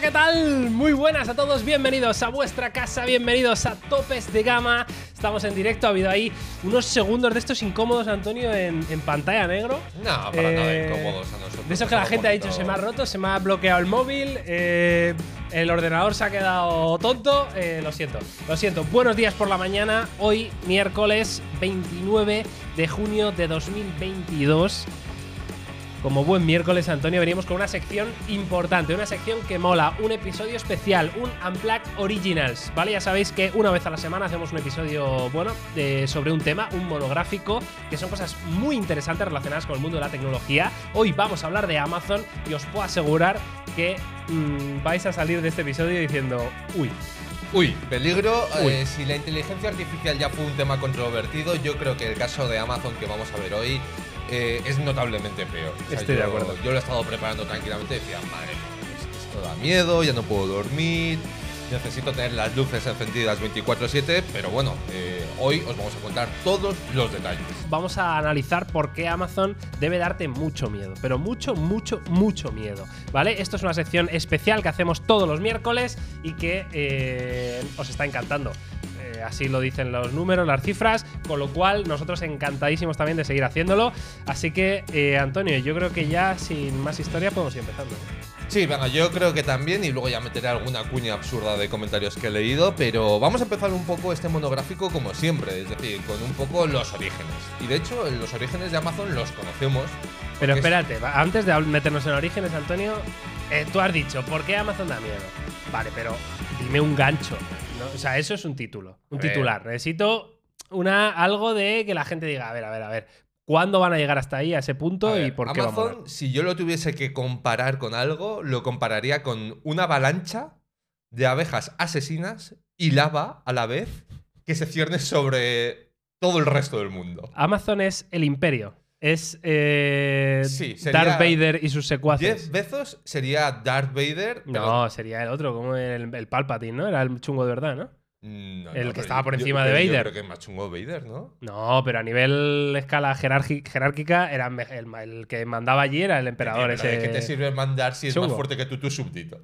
¿qué tal? Muy buenas a todos, bienvenidos a vuestra casa, bienvenidos a Topes de Gama. Estamos en directo, ha habido ahí unos segundos de estos incómodos, Antonio, en pantalla negro. No, para nada incómodos a nosotros. De eso que la gente ha dicho, se me ha roto, se me ha bloqueado el móvil, el ordenador se ha quedado tonto, lo siento. Buenos días por la mañana, hoy miércoles 29 de junio de 2022. Como buen miércoles, Antonio, venimos con una sección importante, una sección que mola, un episodio especial, un Unplugged Originals, ¿vale? Ya sabéis que una vez a la semana hacemos un episodio, bueno, sobre un tema, un monográfico, que son cosas muy interesantes relacionadas con el mundo de la tecnología. Hoy vamos a hablar de Amazon y os puedo asegurar que vais a salir de este episodio diciendo, Uy, peligro. Uy. Si la inteligencia artificial ya fue un tema controvertido, yo creo que el caso de Amazon que vamos a ver hoy es notablemente peor. O sea, Estoy de acuerdo. Yo lo he estado preparando tranquilamente y decía, madre mía, esto da miedo, ya no puedo dormir, necesito tener las luces encendidas 24/7, pero bueno, hoy os vamos a contar todos los detalles. Vamos a analizar por qué Amazon debe darte mucho miedo, pero mucho miedo, ¿vale? Esto es una sección especial que hacemos todos los miércoles y que os está encantando. Así lo dicen los números, las cifras, con lo cual nosotros encantadísimos también de seguir haciéndolo. Así que, Antonio, yo creo que ya sin más historia podemos ir empezando. Sí, venga, yo creo que también, y luego ya meteré alguna cuña absurda de comentarios que he leído, pero vamos a empezar un poco este monográfico como siempre, es decir, con un poco los orígenes. Y de hecho, los orígenes de Amazon los conocemos. Pero espérate, antes de meternos en orígenes, Antonio, tú has dicho, ¿por qué Amazon da miedo? Vale, pero dime un gancho, ¿no? O sea, eso es un título, un titular. Necesito algo de que la gente diga, a ver, ¿cuándo van a llegar hasta ahí, a ese punto, y por qué Amazon, vamos a si yo lo tuviese que comparar con algo, lo compararía con una avalancha de abejas asesinas y lava a la vez que se cierne sobre todo el resto del mundo. Amazon es el imperio. Es Sí, sería Darth Vader y sus secuaces. Jeff Bezos sería Darth Vader. Pero No, sería el otro, como el Palpatine, ¿no? Era el chungo de verdad, ¿no? No, El que pero estaba por encima de yo Vader. creo que es más chungo Vader, ¿no? No, pero a nivel escala jerárquica, era el que mandaba allí era el emperador. Pero ¿de qué te sirve mandar si es chungo. más fuerte que tu súbdito?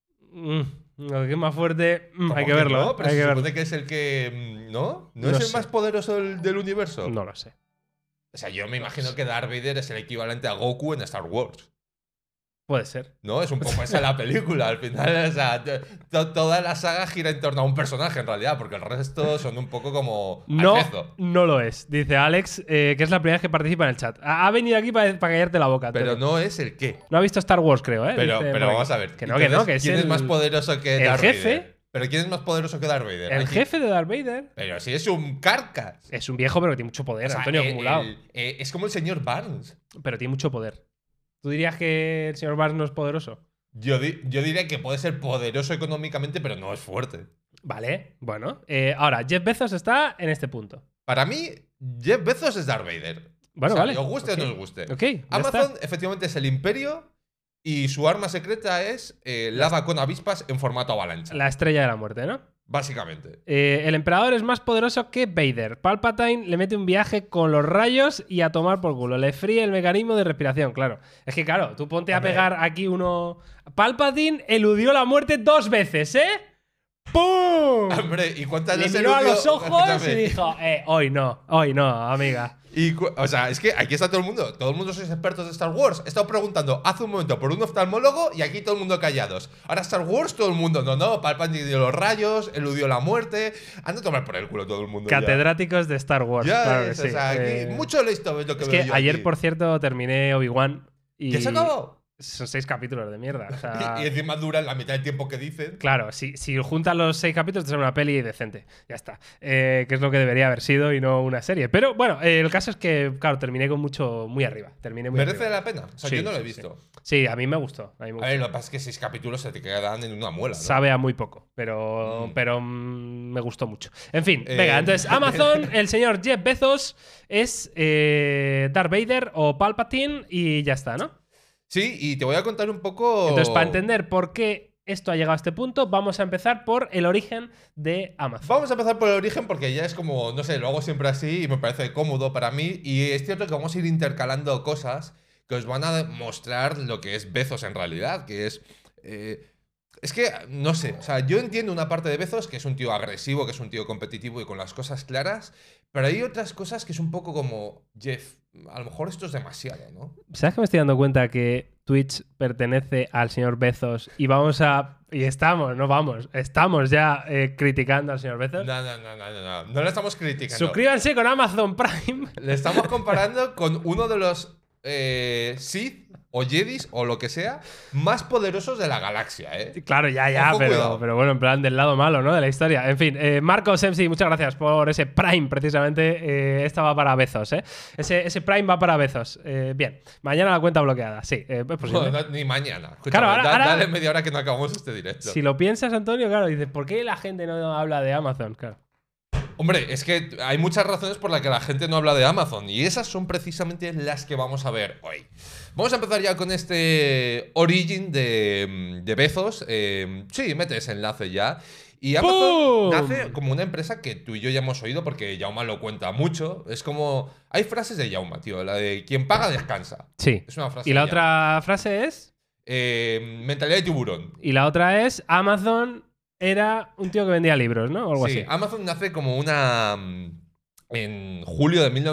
Lo que es más fuerte, hay que ¿Cómo verlo. No, pero hay se que supone verlo. que es el que. ¿No? ¿No No es el sé. más poderoso del universo? No lo sé. O sea, yo me imagino que Darth Vader es el equivalente a Goku en Star Wars. Puede ser. ¿No? Es un poco esa la película. Al final, o sea, toda la saga gira en torno a un personaje en realidad, porque el resto son un poco como. No, Alcezo. no lo es. Dice Alex, que es la primera vez que participa en el chat. Ha venido aquí para callarte la boca. Pero Antonio. no es el qué. No ha visto Star Wars, creo, ¿eh? Pero Dice por aquí. vamos a ver. Que no, Entonces, que es ¿quién es más poderoso que el Darth jefe. Vader? ¿Pero quién es más poderoso que Darth Vader? El Aquí. jefe de Darth Vader. Pero si es un carcas. Es un viejo, pero que tiene mucho poder, O sea, Antonio, acumulado. Es como el señor Barnes. Pero tiene mucho poder. ¿Tú dirías que el señor Barnes no es poderoso? Yo diría que puede ser poderoso económicamente, pero no es fuerte. Vale, bueno. Ahora, Jeff Bezos está en este punto. Para mí, Jeff Bezos es Darth Vader. Bueno, o sea, vale. os guste Ok. o no os guste. Ok, ya Amazon, está. efectivamente, es el imperio y su arma secreta es lava con avispas en formato avalancha. La estrella de la muerte, ¿no? Básicamente. El emperador es más poderoso que Vader. Palpatine le mete un viaje con los rayos y a tomar por culo. Le fríe el mecanismo de respiración, claro. Es que, claro, tú ponte a Hombre. pegar aquí uno. Palpatine eludió la muerte 2 veces, ¿eh? ¡Pum! Hombre, ¿y cuántas Le veces miró a eludió? los ojos y Escúchame. dijo, hoy no, amiga. O sea, es que aquí está todo el mundo. Todo el mundo sois expertos de Star Wars. He estado preguntando hace un momento por un oftalmólogo y aquí todo el mundo callados. Ahora Star Wars, todo el mundo. No, Palpatine dio los rayos, eludió la muerte. Anda a tomar por el culo todo el mundo. Catedráticos de Star Wars. Ya, claro que es, sí. o sea, aquí mucho listo es lo que Es veo que yo ayer, aquí. por cierto, terminé Obi-Wan y. ¿Ya se acabó? Son 6 capítulos de mierda. O sea, Y encima dura la mitad del tiempo que dicen. claro, si juntas los 6 capítulos, te sale una peli decente. Ya está. Que es lo que debería haber sido y no una serie. Pero bueno, el caso es que, claro, terminé con muy arriba. Terminé muy ¿Merece arriba. la pena? O sea, Sí, yo no lo he sí, visto. Sí, a mí me gustó. A mí me A gustó. ver, lo que pasa es que 6 capítulos se te quedan en una muela, ¿no? Sabe a muy poco, pero me gustó mucho. En fin, venga, entonces Amazon, el señor Jeff Bezos es Darth Vader o Palpatine y ya está, ¿no? Sí, y te voy a contar un poco. Entonces, para entender por qué esto ha llegado a este punto, vamos a empezar por el origen de Amazon. Vamos a empezar por el origen porque ya es como, no sé, lo hago siempre así y me parece cómodo para mí. Y es cierto que vamos a ir intercalando cosas que os van a mostrar lo que es Bezos en realidad, que es Es que, no sé, o sea, yo entiendo una parte de Bezos, que es un tío agresivo, que es un tío competitivo y con las cosas claras, pero hay otras cosas que es un poco como, Jeff, a lo mejor esto es demasiado, ¿no? ¿Sabes que me estoy dando cuenta que Twitch pertenece al señor Bezos y estamos ya criticando al señor Bezos? No lo estamos criticando. Suscríbanse con Amazon Prime. Le estamos comparando con uno de los Sith o Jedis o lo que sea más poderosos de la galaxia, ¿eh? Claro, ya, Ojo, cuidado. pero bueno, en plan del lado malo, ¿no? De la historia. En fin, Marco Semsi, muchas gracias por ese Prime, precisamente. Esta va para Bezos, ¿eh? Ese Prime va para Bezos. Bien, mañana la cuenta bloqueada, sí, es posible. No, ni mañana. Escúchame, Claro, ahora- dale media hora que no acabamos este directo. Si lo piensas, Antonio, claro, dices, ¿por qué la gente no habla de Amazon? Claro. Hombre, es que hay muchas razones por las que la gente no habla de Amazon y esas son precisamente las que vamos a ver hoy. Vamos a empezar ya con este origin de Bezos. Sí, mete ese enlace ya. Y Amazon ¡Pum! nace como una empresa que tú y yo ya hemos oído porque Jaume lo cuenta mucho. Es como… Hay frases de Jaume, tío. La de quien paga descansa. Sí. Es una frase Y la de otra frase es… Jaume. Mentalidad de tiburón. Y la otra es Amazon era un tío que vendía libros, ¿no? O algo Sí, así. Amazon nace como una… en julio de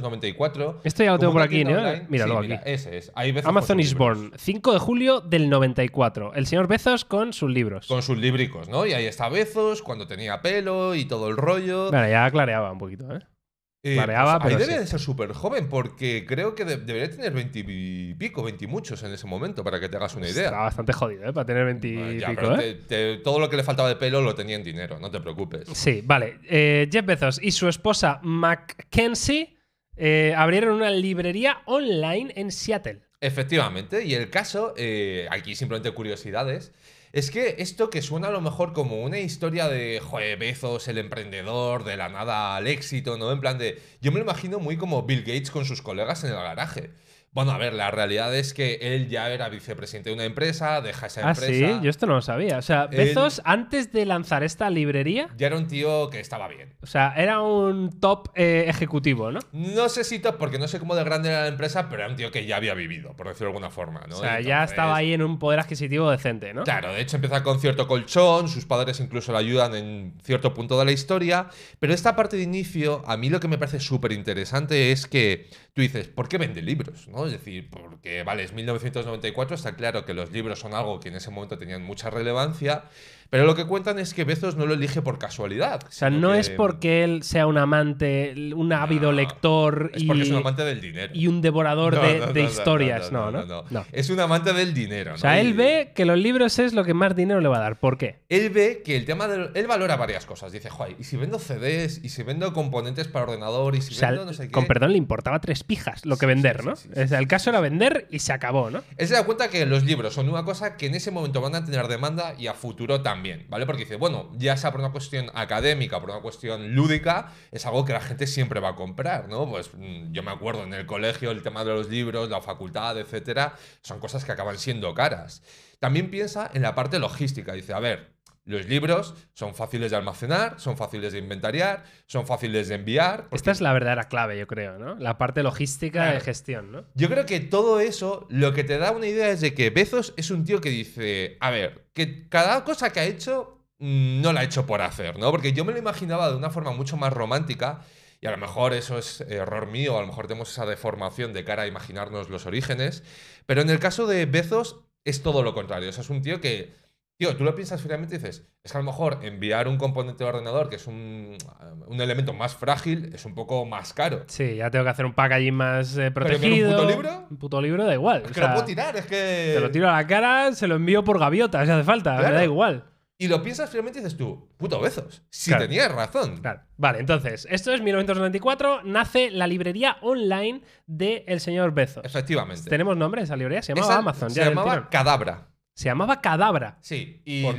1994. Esto ya lo tengo como por una aquí, tienda ¿no? online. Míralo Sí, aquí. mira, ese es. Hay Bezos Amazon con sus is libros. Born, 5 de julio del 94. El señor Bezos con sus libros. Con sus líbricos, ¿no? Y ahí está Bezos, cuando tenía pelo y todo el rollo. Bueno, ya clareaba un poquito, ¿eh? Clareaba, Ahí pero debe sí. de ser súper joven, porque creo que debería tener 20 y pico, 20 y muchos en ese momento, para que te hagas una idea. Estaba bastante jodido, ¿eh? Para tener 20 y Ya, pico, pero ¿eh? todo lo que le faltaba de pelo lo tenía en dinero, no te preocupes. Sí, vale. Jeff Bezos y su esposa Mackenzie abrieron una librería online en Seattle. Efectivamente, y el caso, aquí simplemente curiosidades, es que esto que suena a lo mejor como una historia de, joder, Bezos, el emprendedor, de la nada al éxito, ¿no? En plan de, yo me lo imagino muy como Bill Gates con sus colegas en el garaje. Bueno, a ver, la realidad es que él ya era vicepresidente de una empresa, deja esa empresa. Sí, yo esto no lo sabía. O sea, Bezos, antes de lanzar esta librería, Ya era un tío que estaba bien. o sea, era un top ejecutivo, ¿no? No sé si top, porque no sé cómo de grande era la empresa, pero era un tío que ya había vivido, por decirlo de alguna forma, ¿no? O sea, ya Entonces, estaba ahí en un poder adquisitivo decente, ¿no? Claro, de hecho empieza con cierto colchón, sus padres incluso le ayudan en cierto punto de la historia, pero esta parte de inicio, a mí lo que me parece súper interesante es que tú dices, ¿por qué vende libros? ¿No? Es decir, porque, vale, es 1994, está claro que los libros son algo que en ese momento tenían mucha relevancia, pero lo que cuentan es que Bezos no lo elige por casualidad. O sea, no es porque él sea un amante, un ávido lector es porque es un amante del dinero. y un devorador No, de historias, no. Es un amante del dinero, ¿no? O sea, él Y ve que los libros es lo que más dinero le va a dar. ¿Por qué? él ve que el tema de… Él valora varias cosas. Dice, joder, ¿y si vendo CDs? ¿Y si vendo componentes para ordenador? ¿Y si O sea, vendo no sé qué? con perdón, le importaba 3 pijas lo que vender, ¿no? sí, O sea, el caso era vender y se acabó, ¿no? Él se da cuenta que los libros son una cosa que en ese momento van a tener demanda y a futuro también, ¿vale? Porque dice, bueno, ya sea por una cuestión académica, por una cuestión lúdica, es algo que la gente siempre va a comprar, ¿no? Pues yo me acuerdo en el colegio el tema de los libros, la facultad, etcétera, son cosas que acaban siendo caras. También piensa en la parte logística. Dice, a ver, los libros son fáciles de almacenar, son fáciles de inventariar, son fáciles de enviar. porque- Esta es la verdadera clave, yo creo, ¿no? La parte logística Claro. de gestión, ¿no? Yo creo que todo eso lo que te da una idea es de que Bezos es un tío que dice, a ver, que cada cosa que ha hecho no la ha hecho por hacer, ¿no? Porque yo me lo imaginaba de una forma mucho más romántica y a lo mejor eso es error mío, a lo mejor tenemos esa deformación de cara a imaginarnos los orígenes, pero en el caso de Bezos es todo lo contrario, o sea, es un tío que, tío, tú lo piensas fríamente y dices, es que a lo mejor enviar un componente de ordenador que es un elemento más frágil es un poco más caro. Sí, ya tengo que hacer un packaging más protegido. ¿un puto libro? Un puto libro da igual. Es o que sea, lo puedo tirar, es que… te lo tiro a la cara, se lo envío por gaviota, si hace falta, Claro. me da igual. Y lo piensas finalmente y dices tú, puto Bezos, si Claro. tenías razón. Claro. Vale, entonces, esto es 1994, nace la librería online del señor Bezos. Efectivamente. ¿Tenemos nombre de esa librería? Se llamaba Esa Amazon. se ya del llamaba tirón. Cadabra. Se llamaba Cadabra. Sí. Y ¿Por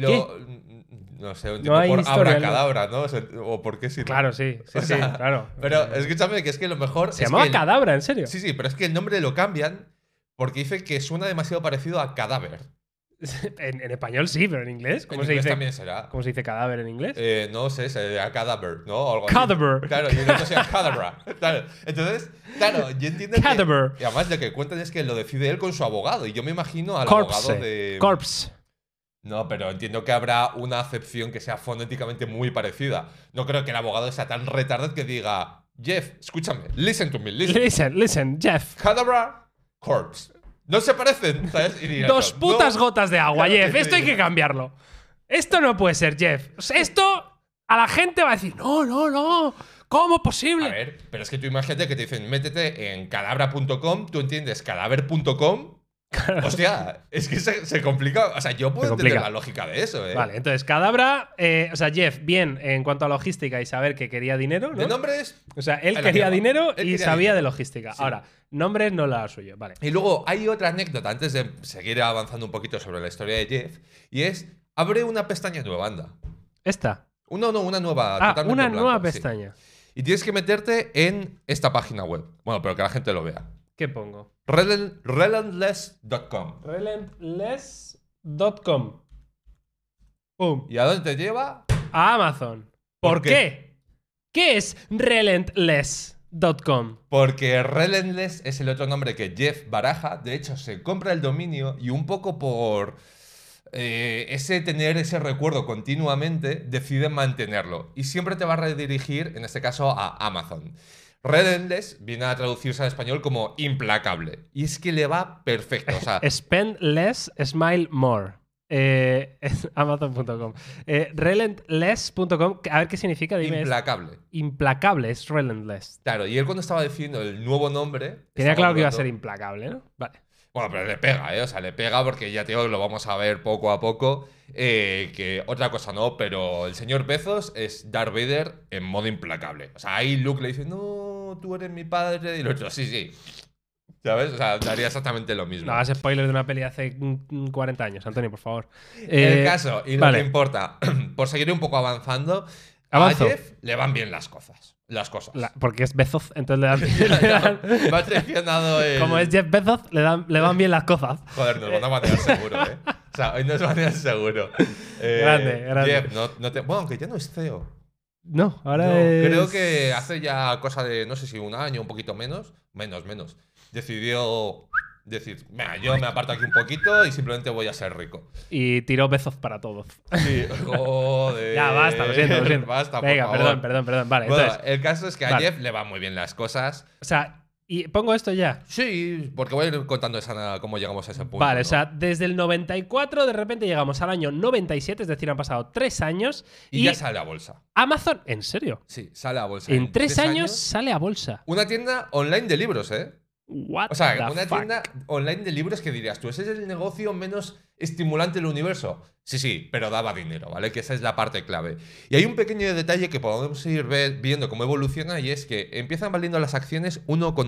no sé, un No tipo hay por historia, abracadabra, ¿no? O por qué sí. Claro, sí, O sí, sea, claro. Pero escúchame, que es que lo mejor. Se es llamaba que Cadabra, ¿en serio? Sí, pero es que el nombre lo cambian porque dice que suena demasiado parecido a cadáver. En español sí, pero en inglés. ¿Cómo En se inglés dice? también será. ¿Cómo se dice cadáver en inglés? No sé, sería cadaver, ¿no? O algo así. Cadaver. Claro, y el otro sea cadabra. Claro. Entonces, claro, yo entiendo Cadaver. que… Y además lo que cuentan es que lo decide él con su abogado. Y yo me imagino al Corpse. abogado de… Corpse. No, pero entiendo que habrá una acepción que sea fonéticamente muy parecida. No creo que el abogado sea tan retardado que diga, Jeff, escúchame, listen to me, listen. Listen, Jeff. Cadabra, corpse. No se parecen, ¿sabes? Y dirá, Dos putas gotas de agua, Claro Jeff. que Esto hay sí. que cambiarlo. Esto no puede ser, Jeff. Esto a la gente va a decir, no. ¿Cómo posible? A ver, pero es que tú imagínate que te dicen, métete en cadabra.com, tú entiendes cadáver.com. Hostia, es que se complica. O sea, yo puedo entender la lógica de eso, ¿eh? Vale, entonces, Cadabra, o sea, Jeff, bien en cuanto a logística y saber que quería dinero, ¿no? De nombres. O sea, él ahí la quería lleva. dinero Él y quería sabía dinero. de logística. Sí. Ahora, nombres no era suyo, vale. Y luego hay otra anécdota antes de seguir avanzando un poquito sobre la historia de Jeff. Y es, abre una pestaña nueva, anda. ¿Esta? No, una nueva. Ah, totalmente una en nueva blanco, sí. pestaña. Y tienes que meterte en esta página web. Bueno, pero que la gente lo vea. ¿Qué pongo? Relentless.com. Relentless.com. ¡Pum! ¿Y a dónde te lleva? A Amazon. ¿Por qué? ¿Qué es Relentless.com? Porque Relentless es el otro nombre que Jeff baraja. De hecho, se compra el dominio y un poco por tener ese recuerdo continuamente, decide mantenerlo. Y siempre te va a redirigir, en este caso, a Amazon. Relentless viene a traducirse al español como implacable. Y es que le va perfecto. O sea, Spend less, smile more. Amazon.com. Relentless.com. A ver qué significa. Dime. implacable. Implacable, es relentless. Claro, y él cuando estaba diciendo el nuevo nombre. Tenía estaba claro que iba a dudando. ser implacable, ¿no? Vale. Bueno, pero le pega, ¿eh? O sea, le pega porque ya te digo que lo vamos a ver poco a poco. Que otra cosa no, pero el señor Bezos es Darth Vader en modo implacable. O sea, ahí Luke le dice, no, tú eres mi padre. Y el otro, sí. ¿Sabes? O sea, daría exactamente lo mismo. No hagas spoiler de una peli hace 40 años, Antonio, por favor. El caso, y lo vale. que importa, por seguir un poco avanzando, Avanzo. a Jeff le van bien las cosas. Porque es Bezos, entonces le dan. Me ha traicionado el. Como es Jeff Bezos, le van bien las cosas. Joder, nos van a banear seguro, ¿eh? O sea, hoy nos banean seguro. Grande. Jeff, no te. Bueno, aunque ya no es CEO. No, ahora No, es. creo que hace ya cosa de, no sé si un año, un poquito menos. Menos. Decidió decir, mira, yo me aparto aquí un poquito y simplemente voy a ser rico. Y tiró Bezos para todos. Sí, joder. Ya, basta, lo siento. Basta, Venga, por favor. perdón. Vale, Bueno, entonces. el caso es que a Vale. Jeff le van muy bien las cosas. O sea, y pongo esto ya. Sí, porque voy a ir contando cómo llegamos a ese punto. Vale, ¿no? o sea, desde el 94 de repente llegamos al año 97, es decir, han pasado 3 años. Y ya sale a bolsa. Amazon, ¿en serio? Sí, sale a bolsa. En 3 años sale a bolsa. Una tienda online de libros, ¿eh? What O sea, the una fuck? tienda online de libros que dirías, tú, ese es el negocio menos estimulante del universo. Sí, pero daba dinero, ¿vale? Que esa es la parte clave. Y hay un pequeño detalle que podemos ir viendo cómo evoluciona y es que empiezan valiendo las acciones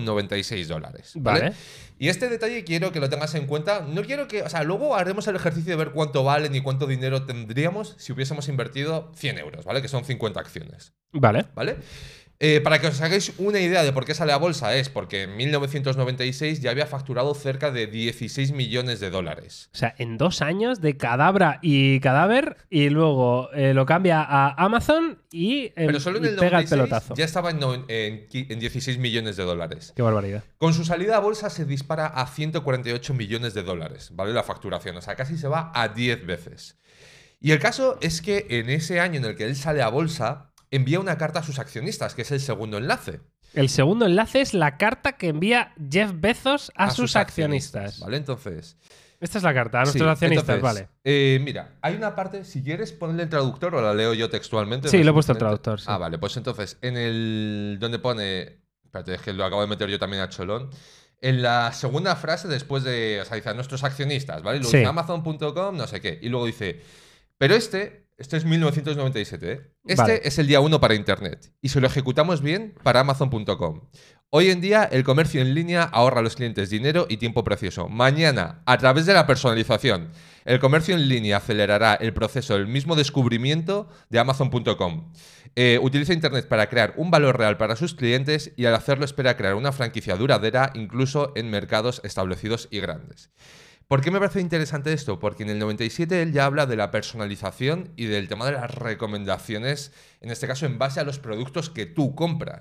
$1,96, ¿vale? Y este detalle quiero que lo tengas en cuenta. No quiero que... O sea, luego haremos el ejercicio de ver cuánto valen y cuánto dinero tendríamos si hubiésemos invertido 100 euros, ¿vale? Que son 50 acciones, Vale. ¿vale? Para que os hagáis una idea de por qué sale a bolsa, es porque en 1996 ya había facturado cerca de 16 millones de dólares. O sea, en 2 años de Cadabra y Cadáver y luego lo cambia a Amazon y, Pero solo en y el pega el 96 pelotazo. ya estaba en 16 millones de dólares. Qué barbaridad. Con su salida a bolsa se dispara a 148 millones de dólares, ¿vale? La facturación, o sea, casi se va a 10 veces. Y el caso es que en ese año en el que él sale a bolsa, envía una carta a sus accionistas, que es el segundo enlace. El segundo enlace es la carta que envía Jeff Bezos a sus accionistas. ¿Vale? Entonces... Esta es la carta a nuestros sí, accionistas, entonces, vale. Mira, hay una parte, si quieres ponerle el traductor o la leo yo textualmente. Sí, no lo he sé puesto el simplemente- traductor, sí. Ah, vale, pues entonces, en el... donde pone... Espérate, es que lo acabo de meter yo también a cholón. En la segunda frase, después de... O sea, dice a nuestros accionistas, ¿vale? Y luego Sí. dice Amazon.com, no sé qué. Y luego dice... Pero este es 1997, ¿eh? Este Vale. es el día 1 para Internet. Y si lo ejecutamos bien, para Amazon.com. Hoy en día, el comercio en línea ahorra a los clientes dinero y tiempo precioso. Mañana, a través de la personalización, el comercio en línea acelerará el proceso del mismo descubrimiento de Amazon.com. Utiliza Internet para crear un valor real para sus clientes y al hacerlo espera crear una franquicia duradera incluso en mercados establecidos y grandes. ¿Por qué me parece interesante esto? Porque en el 97 él ya habla de la personalización y del tema de las recomendaciones, en este caso en base a los productos que tú compras.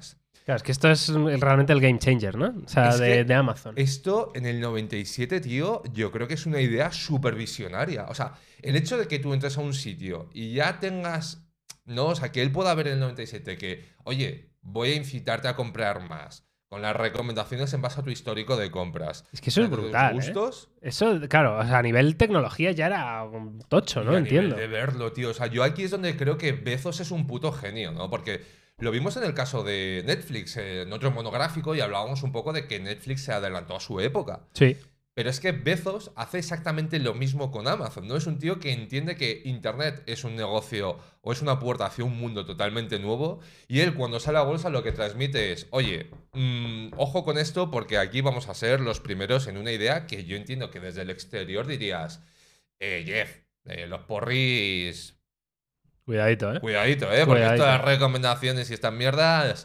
Claro, es que esto es realmente el game changer, ¿no? O sea, de Amazon. Esto en el 97, tío, yo creo que es una idea súper visionaria. O sea, el hecho de que tú entres a un sitio y ya tengas, ¿no? O sea, que él pueda ver en el 97 que, oye, voy a incitarte a comprar más, con las recomendaciones en base a tu histórico de compras. Es que eso es brutal, gustos. Eso, claro, o sea, a nivel tecnología ya era un tocho, ¿no? Y a Entiendo. nivel de verlo, tío. O sea, yo aquí es donde creo que Bezos es un puto genio, ¿no? Porque lo vimos en el caso de Netflix, en otro monográfico, y hablábamos un poco de que Netflix se adelantó a su época. Sí. Pero es que Bezos hace exactamente lo mismo con Amazon, ¿no? Es un tío que entiende que Internet es un negocio o es una puerta hacia un mundo totalmente nuevo, y él cuando sale a bolsa lo que transmite es, oye, ojo con esto porque aquí vamos a ser los primeros en una idea que yo entiendo que desde el exterior dirías, Jeff, los porris... Cuidadito, ¿eh? Cuidadito, porque Cuidadito. estas recomendaciones y estas mierdas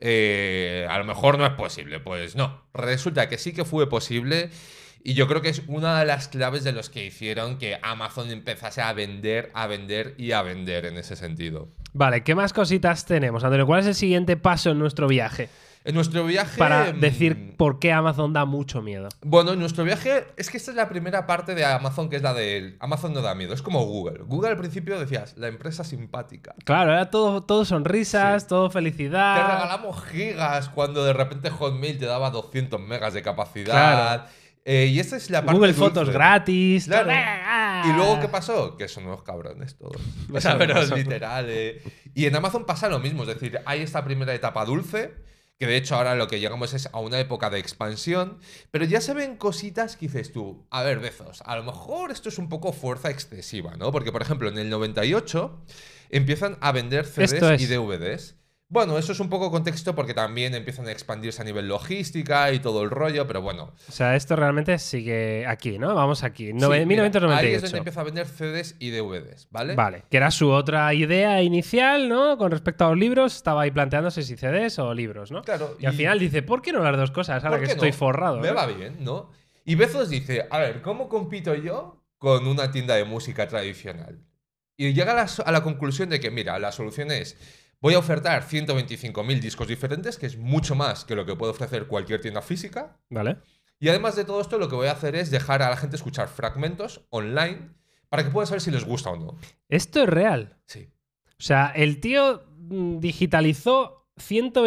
a lo mejor no es posible. Pues no, resulta que sí que fue posible y yo creo que es una de las claves de los que hicieron que Amazon empezase a vender y a vender en ese sentido. Vale, ¿qué más cositas tenemos, Antonio? ¿Cuál es el siguiente paso en nuestro viaje? En nuestro viaje... Para decir por qué Amazon da mucho miedo. Bueno, en nuestro viaje es que esta es la primera parte de Amazon, que es la de Amazon no da miedo. Es como Google. Google al principio decías, la empresa simpática. Claro, era todo sonrisas, Sí. todo Te felicidad. regalamos gigas cuando de repente Hotmail te daba 200 megas de capacidad. Claro. Y esta es la parte Google dulce. Fotos gratis. Claro. ¡Ah! ¿Y luego qué pasó? Que son unos cabrones todos. O Eso sea, no pero pasó. literal. Y en Amazon pasa lo mismo. Es decir, hay esta primera etapa dulce, que de hecho ahora lo que llegamos es a una época de expansión, pero ya se ven cositas que dices tú, a ver, Bezos, a lo mejor esto es un poco fuerza excesiva, ¿no? Porque, por ejemplo, en el 98 empiezan a vender CDs Esto es. y DVDs. Bueno, eso es un poco contexto porque también empiezan a expandirse a nivel logística y todo el rollo, pero bueno. O sea, esto realmente sigue aquí, ¿no? Vamos aquí. Sí, mira, ahí es 1998. donde empieza a vender CDs y DVDs, ¿vale? Vale, que era su otra idea inicial, ¿no? Con respecto a los libros, estaba ahí planteándose si CDs o libros, ¿no? Claro. Y al final dice, ¿por qué no las dos cosas? Ahora ¿Por que qué estoy no? forrado. Me ¿no? va bien, ¿no? Y Bezos dice, a ver, ¿cómo compito yo con una tienda de música tradicional? Y llega a la conclusión de que, mira, la solución es, voy a ofertar 125.000 discos diferentes, que es mucho más que lo que puede ofrecer cualquier tienda física. Vale. Y además de todo esto, lo que voy a hacer es dejar a la gente escuchar fragmentos online para que puedan saber si les gusta o no. Esto es real. Sí. O sea, el tío digitalizó A lo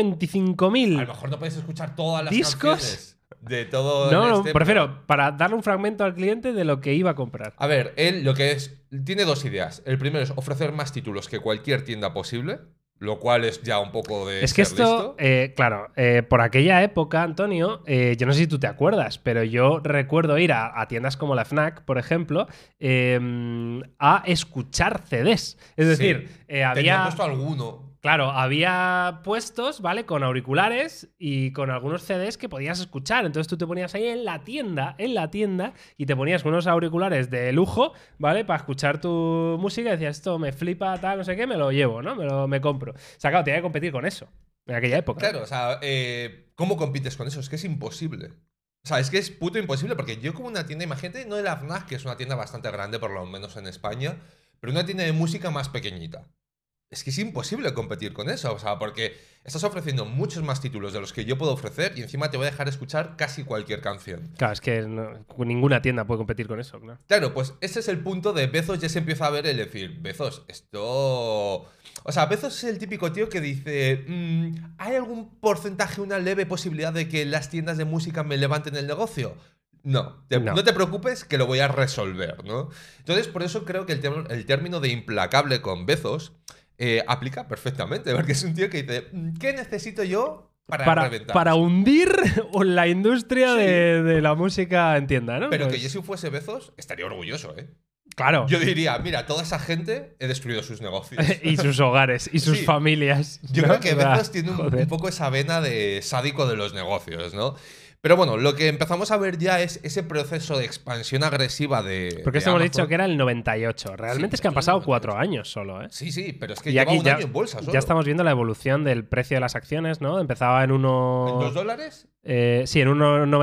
125.000. mejor no puedes escuchar todas las ¿Discos? canciones de todo No, el no, pero- prefiero para darle un fragmento al cliente de lo que iba a comprar. A ver, él lo que es. Tiene dos ideas. El primero es ofrecer más títulos que cualquier tienda posible, lo cual es ya un poco de. Es que ser esto, listo. claro, por aquella época, Antonio, yo no sé si tú te acuerdas, pero yo recuerdo ir a tiendas como la FNAC, por ejemplo, a escuchar CDs. Es decir, Tenía había... puesto alguno. Claro, había puestos, ¿vale? Con auriculares y con algunos CDs que podías escuchar. Entonces tú te ponías ahí en la tienda, y te ponías unos auriculares de lujo, ¿vale? Para escuchar tu música y decías, esto me flipa, tal, no sé qué, me lo llevo, ¿no? Me compro. O sea, claro, tenía que competir con eso en aquella época. Claro, o sea, ¿cómo compites con eso? Es que es imposible. O sea, es que es puto imposible porque yo como una tienda, imagínate, no de la FNAC, que es una tienda bastante grande, por lo menos en España, pero una tienda de música más pequeñita. Es que es imposible competir con eso, o sea, porque estás ofreciendo muchos más títulos de los que yo puedo ofrecer y encima te voy a dejar escuchar casi cualquier canción. Claro, es que ninguna tienda puede competir con eso, claro. Claro, pues ese es el punto de Bezos, ya se empieza a ver el decir, Bezos, esto... O sea, Bezos es el típico tío que dice, ¿hay algún porcentaje, una leve posibilidad de que las tiendas de música me levanten el negocio? No, no te preocupes que lo voy a resolver, ¿no? Entonces, por eso creo que el término de implacable con Bezos aplica perfectamente, porque es un tío que dice, ¿qué necesito yo para reventar? Para hundir la industria Sí. de la música en tienda, ¿no? Pero Pues, que yo si fuese Bezos estaría orgulloso, ¿eh? claro. Yo diría, mira, toda esa gente he destruido sus negocios. Y sus hogares, y sus Sí. familias. Yo ¿no? creo que O sea, Bezos tiene un joder. poco esa vena de sádico de los negocios, ¿no? Pero bueno, lo que empezamos a ver ya es ese proceso de expansión agresiva de. Porque de esto hemos Amazon. dicho que era el 98. Realmente Sí, es que han esto es el pasado 98. 4 años solo, ¿eh? Sí, sí, pero es que Y lleva aquí un ya, año en bolsa solo. ya estamos viendo la evolución del precio de las acciones, ¿no? Empezaba en ¿En uno... $2? Sí, en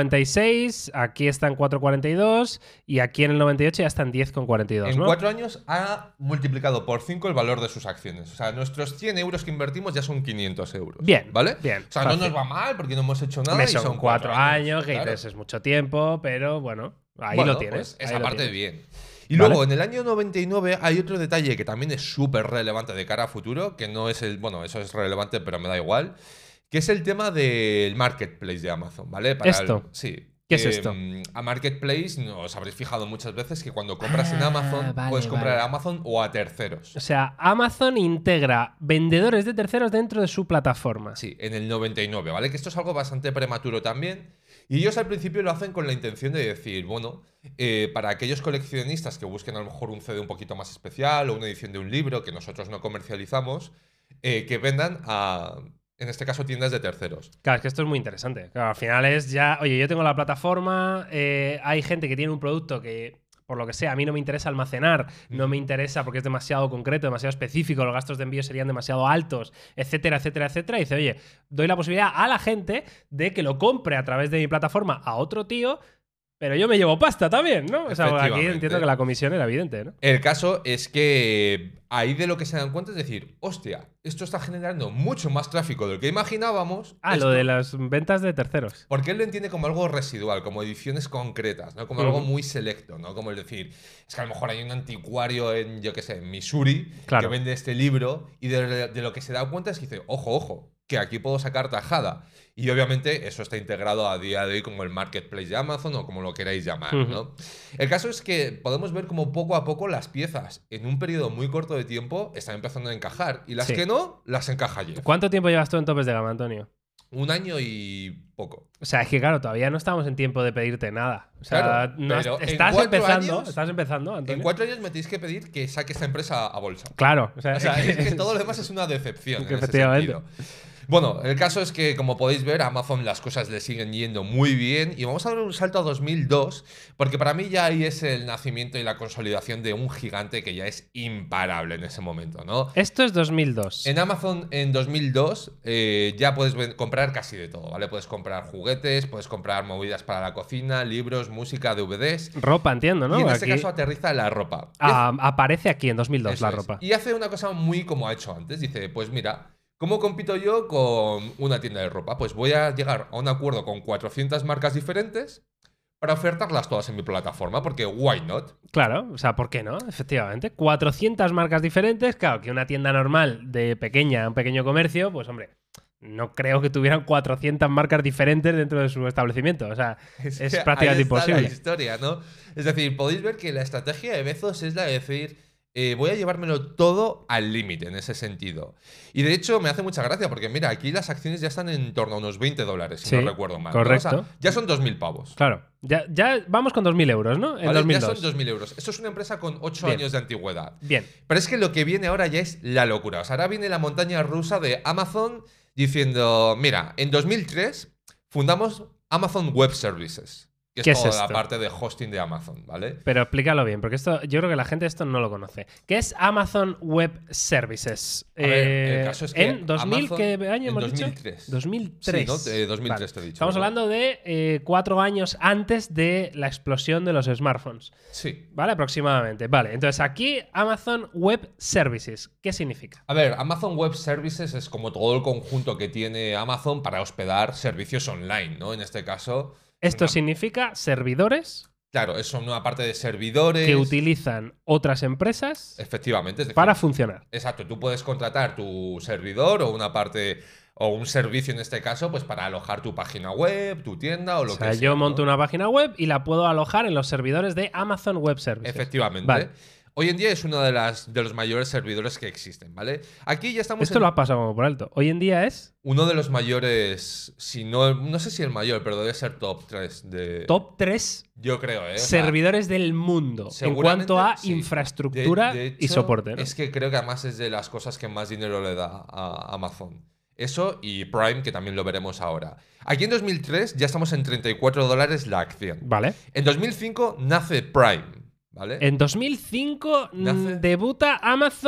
1,96, aquí está en 4,42 y aquí en el 98 ya está en 10,42, En ¿no? 4 años ha multiplicado por 5 el valor de sus acciones. O sea, nuestros 100 euros que invertimos ya son 500 euros. Bien, ¿vale? bien, O sea, fácil. no nos va mal porque no hemos hecho nada. Hombre, Y son 4 años, que claro. dices, es mucho tiempo, pero bueno, ahí Bueno, lo tienes. pues ahí esa lo parte tienes. bien. Y Vale. luego, en el año 99 hay otro detalle que también es súper relevante de cara a futuro, que no es el... Bueno, eso es relevante, pero me da igual, que es el tema del marketplace de Amazon, ¿vale? ¿Esto? Sí. ¿Qué es esto? A marketplace, os habréis fijado muchas veces que cuando compras en Amazon, vale, puedes comprar vale. a Amazon o a terceros. O sea, Amazon integra vendedores de terceros dentro de su plataforma. Sí, en el 99, ¿vale? Que esto es algo bastante prematuro también. Y ellos al principio lo hacen con la intención de decir, bueno, para aquellos coleccionistas que busquen a lo mejor un CD un poquito más especial o una edición de un libro que nosotros no comercializamos, que vendan a, en este caso, tiendas de terceros. Claro, es que esto es muy interesante. Claro, al final es ya, oye, yo tengo la plataforma, hay gente que tiene un producto que, por lo que sea, a mí no me interesa almacenar, no me interesa porque es demasiado concreto, demasiado específico, los gastos de envío serían demasiado altos, etcétera, etcétera, etcétera. Y dice, oye, doy la posibilidad a la gente de que lo compre a través de mi plataforma a otro tío, pero yo me llevo pasta también, ¿no? O sea, aquí Efectivamente. entiendo que la comisión era evidente, ¿no? El caso es que ahí de lo que se dan cuenta es decir, hostia, esto está generando mucho más tráfico de lo que imaginábamos. Ah, Esto- lo de las ventas de terceros. Porque él lo entiende como algo residual, como ediciones concretas, ¿no? Como algo muy selecto, ¿no? Como el decir, es que a lo mejor hay un anticuario en, yo qué sé, en Missouri, Claro. que vende este libro y de lo que se da cuenta es que dice, ojo, ojo, que aquí puedo sacar tajada. Y obviamente eso está integrado a día de hoy como el marketplace de Amazon o como lo queráis llamar, ¿no? El caso es que podemos ver como poco a poco las piezas en un periodo muy corto de tiempo están empezando a encajar y las Sí. que no, las encaja Jeff. ¿Cuánto tiempo llevas tú en topes de gama, Antonio? 1 año y poco. O sea, es que claro, todavía no estamos en tiempo de pedirte nada. O sea, Claro, no has- pero en estás 4 empezando, años- estás empezando, Antonio. En 4 años me tenéis que pedir que saque esta empresa a bolsa. Claro, o sea, O sea, es que todo lo demás es una decepción. Que En ese efectivamente. sentido. Bueno, el caso es que, como podéis ver, a Amazon las cosas le siguen yendo muy bien. Y vamos a dar un salto a 2002, porque para mí ya ahí es el nacimiento y la consolidación de un gigante que ya es imparable en ese momento, ¿no? Esto es 2002. En Amazon en 2002 ya puedes comprar casi de todo, ¿vale? Puedes comprar juguetes, puedes comprar movidas para la cocina, libros, música, DVDs. Ropa, entiendo, ¿no? Y en Porque este aquí- caso aterriza la ropa. aparece aquí en 2002 Eso la es. ropa. Y hace una cosa muy como ha hecho antes. Dice, pues mira, ¿cómo compito yo con una tienda de ropa? Pues voy a llegar a un acuerdo con 400 marcas diferentes para ofertarlas todas en mi plataforma, porque why not? Claro, o sea, ¿por qué no? Efectivamente. 400 marcas diferentes. Claro, que una tienda normal de pequeña, un pequeño comercio, pues hombre, no creo que tuvieran 400 marcas diferentes dentro de su establecimiento. O sea, es que prácticamente ahí está imposible. la historia, ¿no? Es decir, podéis ver que la estrategia de Bezos es la de decir, voy a llevármelo todo al límite en ese sentido. Y de hecho me hace mucha gracia porque mira, aquí las acciones ya están en torno a unos 20 dólares, si Sí, no recuerdo mal. ¿no? O correcto. sea, ya son 2.000 pavos. Claro, ya vamos con 2.000 euros, ¿no? En ¿Vale? 2002. Ya son 2.000 euros. Esto es una empresa con 8 Bien. años de antigüedad. Bien. Pero es que lo que viene ahora ya es la locura. O sea, ahora viene la montaña rusa de Amazon diciendo, mira, en 2003 fundamos Amazon Web Services, que ¿Qué es es toda la esto? parte de hosting de Amazon, ¿vale? Pero explícalo bien, porque esto, yo creo que la gente esto no lo conoce. ¿Qué es Amazon Web Services? A ver, el caso es que ¿En 2000 Amazon- qué año en hemos 2003. dicho? 2003. Sí, ¿no? 2003 te he dicho, Estamos ¿no? hablando de 4 años antes de la explosión de los smartphones. Sí. ¿Vale? Aproximadamente. Vale, entonces aquí Amazon Web Services. ¿Qué significa? A ver, Amazon Web Services es como todo el conjunto que tiene Amazon para hospedar servicios online, ¿no? En este caso... Esto una- significa servidores Claro, es una parte de servidores... que utilizan otras empresas Efectivamente, es decir, para funcionar. exacto, tú puedes contratar tu servidor o una parte o un servicio en este caso, pues para alojar tu página web, tu tienda o lo O sea, que sea. yo ¿no? monto una página web y la puedo alojar en los servidores de Amazon Web Services. Efectivamente. Vale. Hoy en día es uno de los mayores servidores que existen, ¿vale? Aquí ya estamos Esto en lo ha pasado como por alto. Hoy en día es uno de los mayores, si no, no sé si el mayor, pero debe ser top 3 de... top 3 Yo creo, ¿eh? O sea, servidores del mundo en seguramente, cuanto a sí. infraestructura De y hecho, soporte, ¿no? Es que creo que además es de las cosas que más dinero le da a Amazon. Eso y Prime, que también lo veremos ahora. Aquí en 2003 ya estamos en 34 dólares la acción. Vale. En 2005 nace Prime, ¿vale? En 2005 Nace- debuta Amazon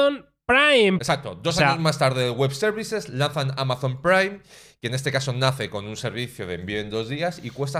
Prime. Exacto. Dos O sea, años más tarde, Web Services lanzan Amazon Prime, que en este caso nace con un servicio de envío en 2 días y cuesta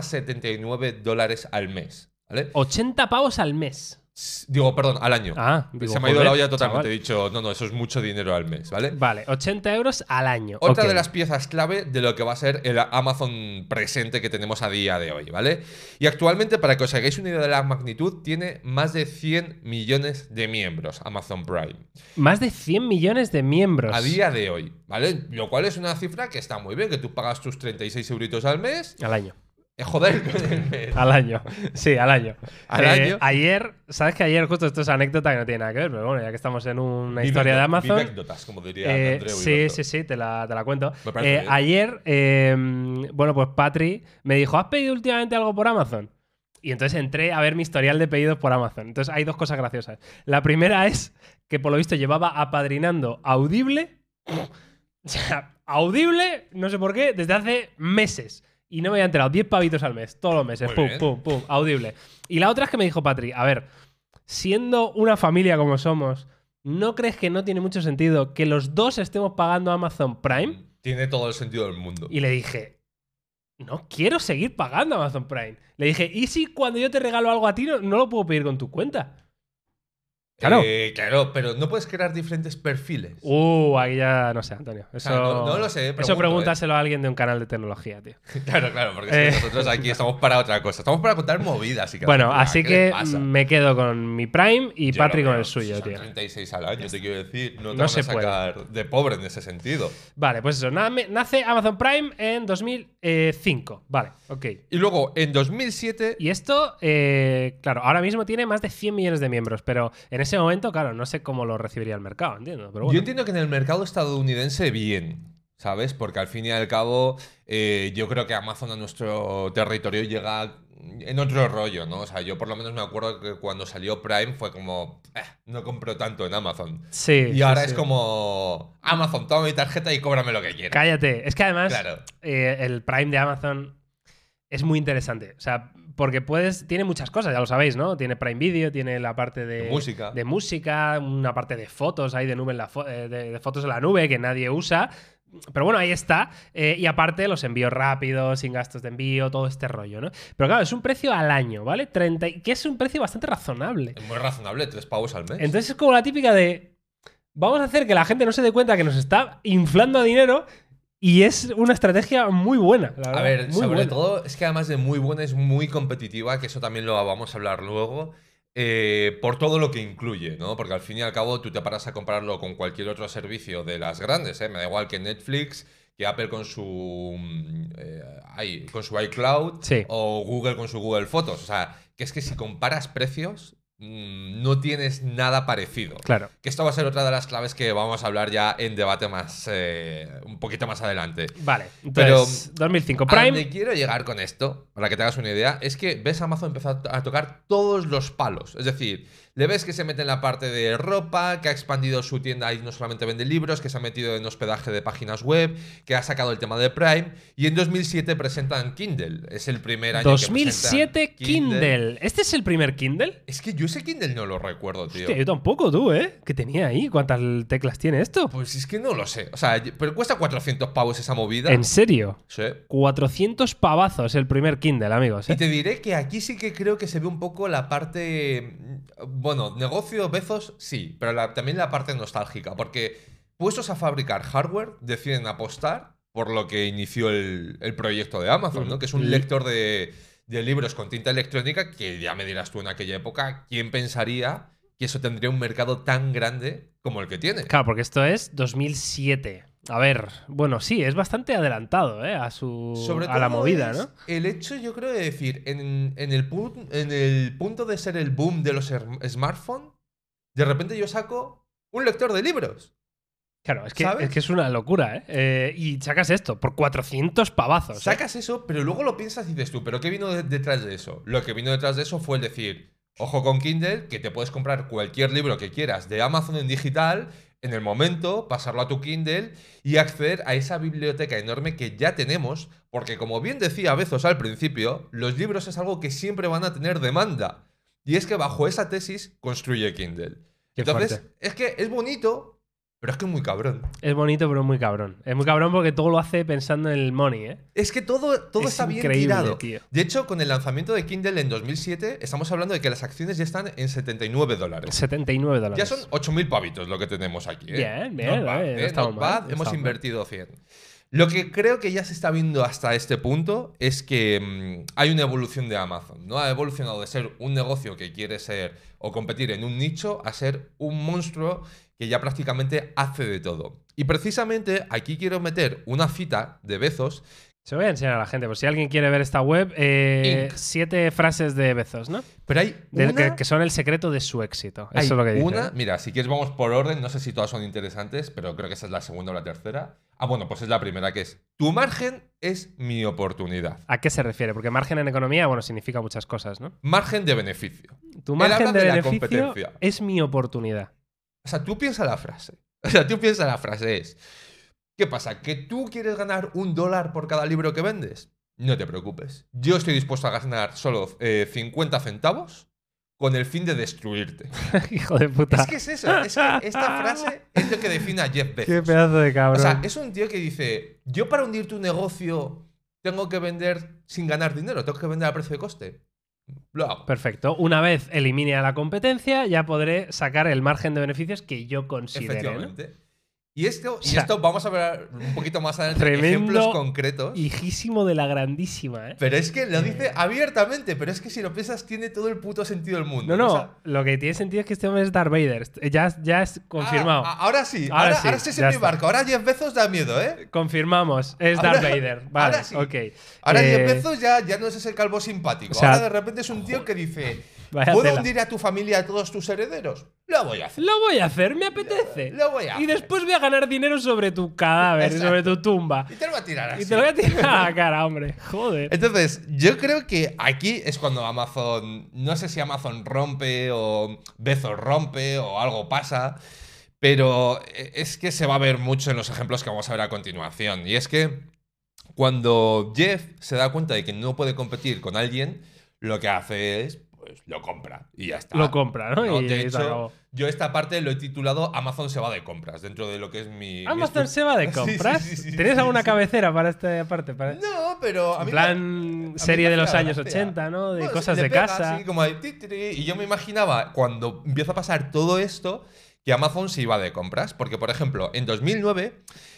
$79 al mes. ¿Vale? 80 pavos al mes. Digo, perdón, al año. Digo, Se me ha ido la joder, olla totalmente. chaval. He dicho, no, eso es mucho dinero al mes, ¿vale? Vale, 80 euros al año. Otra Ok. de las piezas clave de lo que va a ser el Amazon presente que tenemos a día de hoy, ¿vale? Y actualmente, para que os hagáis una idea de la magnitud, tiene más de 100 millones de miembros Amazon Prime. Más de 100 millones de miembros. A día de hoy, ¿vale? Lo cual es una cifra que está muy bien, que tú pagas tus 36 euritos al mes. Al año. Joder, con el mes. Al año. Sí, al año. ¿Al año? Ayer, ¿sabes que ayer, justo esto es anécdota que no tiene nada que ver, pero bueno, ya que estamos en una historia de Vive- Amazon. Vivécdotas, como diría Andreu Sí, Iberto. sí, te la cuento. Me parece bien. Ayer, bueno, pues Patri me dijo, ¿has pedido últimamente algo por Amazon? Y entonces entré a ver mi historial de pedidos por Amazon. Entonces hay dos cosas graciosas. La primera es que por lo visto llevaba apadrinando Audible. O sea, Audible, no sé por qué, desde hace meses. Y no me había enterado. 10 pavitos al mes, todos los meses. Muy Pum, bien. pum, pum. Audible. Y la otra es que me dijo Patri, a ver, siendo una familia como somos, ¿no crees que no tiene mucho sentido que los dos estemos pagando Amazon Prime? Tiene todo el sentido del mundo. Y le dije, no quiero seguir pagando Amazon Prime. Le dije, ¿y si cuando yo te regalo algo a ti no lo puedo pedir con tu cuenta? Claro. Claro, pero no puedes crear diferentes perfiles. Ahí ya no sé, Antonio. Eso, sea, no lo sé, eso pregunto, pregúntaselo a alguien de un canal de tecnología, tío. Claro, porque es que nosotros aquí estamos para otra cosa. Estamos para contar movidas y que Bueno, la gente así diga, ¿qué le que pasa? me quedo con mi Prime y Yo Patri lo con veo, el suyo, son tío. 36 al año, te quiero decir. No te No van se a sacar de pobre en ese sentido. Vale, pues eso. Nace Amazon Prime en 2005. Vale, ok. Y luego, en 2007... Y esto, claro, ahora mismo tiene más de 100 millones de miembros, pero en ese momento, claro, no sé cómo lo recibiría el mercado, entiendo. Pero Yo bueno. entiendo que en el mercado estadounidense bien, ¿sabes? Porque al fin y al cabo, yo creo que Amazon a nuestro territorio llega en otro rollo, ¿no? O sea, yo por lo menos me acuerdo que cuando salió Prime fue como, no compro tanto en Amazon. Sí. Y ahora sí, es sí. como, Amazon, toma mi tarjeta y cóbrame lo que quieras. Cállate. Es que además, Claro. el Prime de Amazon es muy interesante. O sea, porque tiene muchas cosas, ya lo sabéis, ¿no? Tiene Prime Video, tiene la parte De música. de música, una parte de fotos ahí de nube de fotos en la nube que nadie usa. Pero bueno, ahí está. Y aparte, los envíos rápidos, sin gastos de envío, todo este rollo, ¿no? Pero claro, es un precio al año, ¿vale? que es un precio bastante razonable. Es muy razonable, 3 pavos al mes. Entonces es como la típica de, vamos a hacer que la gente no se dé cuenta que nos está inflando a dinero. Y es una estrategia muy buena, la verdad. A ver, muy sobre buena. todo es que además de muy buena es muy competitiva, que eso también lo vamos a hablar luego, por todo lo que incluye, ¿no? Porque al fin y al cabo tú te paras a compararlo con cualquier otro servicio de las grandes, ¿eh? Me da igual que Netflix, que Apple con su con su iCloud Sí. o Google con su Google Fotos. O sea, que es que si comparas precios, no tienes nada parecido. Claro. Que esto va a ser otra de las claves que vamos a hablar ya en debate más un poquito más adelante. Vale, Pero entonces, 2005 A Prime. donde quiero llegar con esto, para que te hagas una idea, es que ves a Amazon empezar a tocar todos los palos. Es decir, le ves que se mete en la parte de ropa, que ha expandido su tienda y no solamente vende libros, que se ha metido en hospedaje de páginas web, que ha sacado el tema de Prime. Y en 2007 presentan Kindle. Es el primer año 2007 que presentan Kindle. ¿Este es el primer Kindle? Es que yo ese Kindle no lo recuerdo, tío. Hostia, yo tampoco, tú, ¿eh? ¿Qué tenía ahí? ¿Cuántas teclas tiene esto? Pues es que no lo sé. O sea, pero cuesta 400 pavos esa movida. ¿En serio? Sí. 400 pavazos el primer Kindle, amigos. Y te diré que aquí sí que creo que se ve un poco la parte. Bueno, negocio, Bezos, sí, pero también la parte nostálgica, porque puestos a fabricar hardware, deciden apostar por lo que inició el proyecto de Amazon, ¿no? Que es un lector de libros con tinta electrónica, que ya me dirás tú en aquella época, ¿quién pensaría que eso tendría un mercado tan grande como el que tiene? Claro, porque esto es 2007. A ver, bueno, sí, es bastante adelantado, ¿eh? Sobre a la todo movida, es ¿no? el hecho, yo creo, de decir, en el punto de ser el boom de los smartphones, de repente yo saco un lector de libros. Claro, ¿sabes? es que es una locura, ¿eh? Y sacas esto por 400 pavazos. ¿eh? Sacas eso, pero luego lo piensas y dices tú, ¿pero qué vino detrás de eso? Lo que vino detrás de eso fue el decir, ojo con Kindle, que te puedes comprar cualquier libro que quieras de Amazon en digital, en el momento, pasarlo a tu Kindle y acceder a esa biblioteca enorme que ya tenemos, porque como bien decía Bezos al principio, los libros es algo que siempre van a tener demanda. Y es que bajo esa tesis construye Kindle. Qué Entonces, fuerte. es que es bonito, Pero es que es muy cabrón. Es bonito, pero es muy cabrón. Es muy cabrón porque todo lo hace pensando en el money, ¿eh? Es que todo Es está bien increíble, tirado. tío. De hecho, con el lanzamiento de Kindle en 2007, estamos hablando de que las acciones ya están en $79. $79. Ya son 8.000 pavitos lo que tenemos aquí. Bien, Not bad, no estamos not bad. mal, no Hemos estamos invertido 100. Lo que creo que ya se está viendo hasta este punto es que hay una evolución de Amazon, ¿no? Ha evolucionado de ser un negocio que quiere ser o competir en un nicho a ser un monstruo que ya prácticamente hace de todo. Y precisamente aquí quiero meter una cita de Bezos. Se lo voy a enseñar a la gente, por si alguien quiere ver esta web. 7 frases de Bezos, ¿no? Pero hay Que son el secreto de su éxito. Eso es lo que dice. Mira, si quieres vamos por orden, no sé si todas son interesantes, pero creo que esa es la segunda o la tercera. Ah, bueno, pues es la primera, que es: tu margen es mi oportunidad. ¿A qué se refiere? Porque margen en economía, bueno, significa muchas cosas, ¿no? Margen de beneficio. Tu Él margen habla de la beneficio competencia. es mi oportunidad. O sea, tú piensa la frase. Es: ¿qué pasa? ¿Que tú quieres ganar $1 por cada libro que vendes? No te preocupes. Yo estoy dispuesto a ganar solo 50 centavos con el fin de destruirte. Hijo de puta. Es que es eso. Es que esta frase es lo que define a Jeff Bezos. Qué pedazo de cabrón. O sea, es un tío que dice: yo para hundir tu negocio tengo que vender sin ganar dinero, tengo que vender a precio de coste. Lo hago. Perfecto. Una vez elimine a la competencia, ya podré sacar el margen de beneficios que yo considere, ¿no? Efectivamente. Y esto, O sea, esto vamos a ver un poquito más adelante tremendo ejemplos concretos. Hijísimo de la grandísima, ¿eh? Pero es que lo dice abiertamente, pero es que si lo piensas tiene todo el puto sentido del mundo. No, O sea, lo que tiene sentido es que este hombre es Darth Vader. Ya es confirmado. ahora sí, Ahora ahora sí, sí es ya en mi está. barco. Ahora Jeff Bezos da miedo, ¿eh? Confirmamos, es Ahora- Darth Vader. Vale, ahora sí. ok. Ahora Eh, Jeff Bezos ya no es ese calvo simpático. o sea, ahora de repente es un tío que dice: Vaya ¿puedo tela. hundir a tu familia, a todos tus herederos? Lo voy a hacer. Lo voy a hacer, me apetece. Lo voy a Y hacer. después voy a ganar dinero sobre tu cadáver, Exacto. sobre tu tumba. Y te lo voy a tirar así. Y te lo voy a tirar a la cara, hombre. Joder. Entonces, yo creo que aquí es cuando Amazon, no sé si Amazon rompe o Bezos rompe o algo pasa, pero es que se va a ver mucho en los ejemplos que vamos a ver a continuación. Y es que cuando Jeff se da cuenta de que no puede competir con alguien, lo que hace es, pues, lo compra y ya está. Lo compra, ¿no? Y De se hecho, acabó. yo esta parte lo he titulado Amazon se va de compras, dentro de lo que es mi Amazon se va de Sí, compras. sí, ¿Tienes sí, alguna sí. cabecera para esta parte? No, pero a En mí plan me serie de hacía los años gracia. 80, ¿no? De Bueno, cosas le de pega casa. así como de ti, ti, ti, y yo me imaginaba cuando empieza a pasar todo esto que Amazon se iba de compras. Porque, por ejemplo, en 2009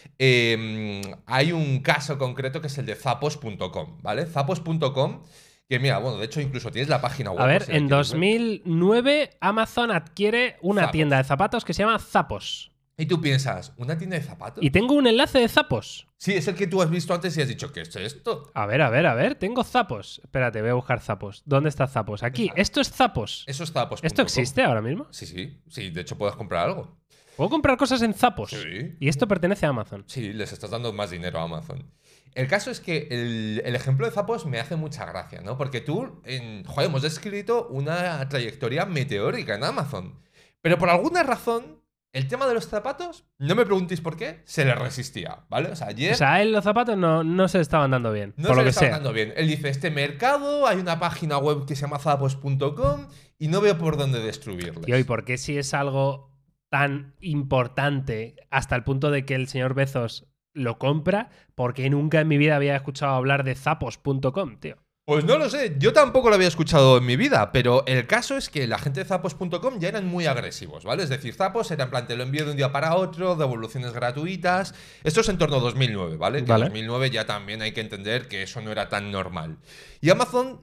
hay un caso concreto que es el de Zappos.com, ¿vale? Zappos.com, que mira, bueno, de hecho incluso tienes la página web. A por ver, si la en quieres ver. 2009 Amazon adquiere una Zappos. tienda de zapatos que se llama Zappos. Y tú piensas, ¿una tienda de zapatos? Y tengo un enlace de Zappos. Sí, es el que tú has visto antes y has dicho, ¿qué es esto? A ver. Tengo Zappos. Espérate, voy a buscar Zappos. ¿Dónde está Zappos? Aquí. Esto es Zappos. Eso es Zappos.com. ¿Esto existe ahora mismo? Sí, de hecho puedes comprar algo. ¿Puedo comprar cosas en Zappos? Sí. Y esto pertenece a Amazon. Sí, les estás dando más dinero a Amazon. El caso es que el ejemplo de Zappos me hace mucha gracia, ¿no? Porque tú, joder, hemos descrito una trayectoria meteórica en Amazon. Pero por alguna razón, el tema de los zapatos, no me preguntéis por qué, se le resistía, ¿vale? O sea, ayer O sea, a él los zapatos no se estaban dando bien. no por se lo le que estaba sea. dando bien. Él dice, este mercado, hay una página web que se llama zappos.com y no veo por dónde destruirles. Tío, ¿y por qué si es algo tan importante hasta el punto de que el señor Bezos lo compra? Porque nunca en mi vida había escuchado hablar de Zappos.com, tío. Pues no lo sé, yo tampoco lo había escuchado en mi vida, pero el caso es que la gente de Zappos.com ya eran muy agresivos, ¿vale? Es decir, Zappos era en plan, te lo envío de un día para otro, devoluciones gratuitas. Esto es en torno a 2009, ¿vale? Que en Vale. 2009 ya también hay que entender que eso no era tan normal. Y Amazon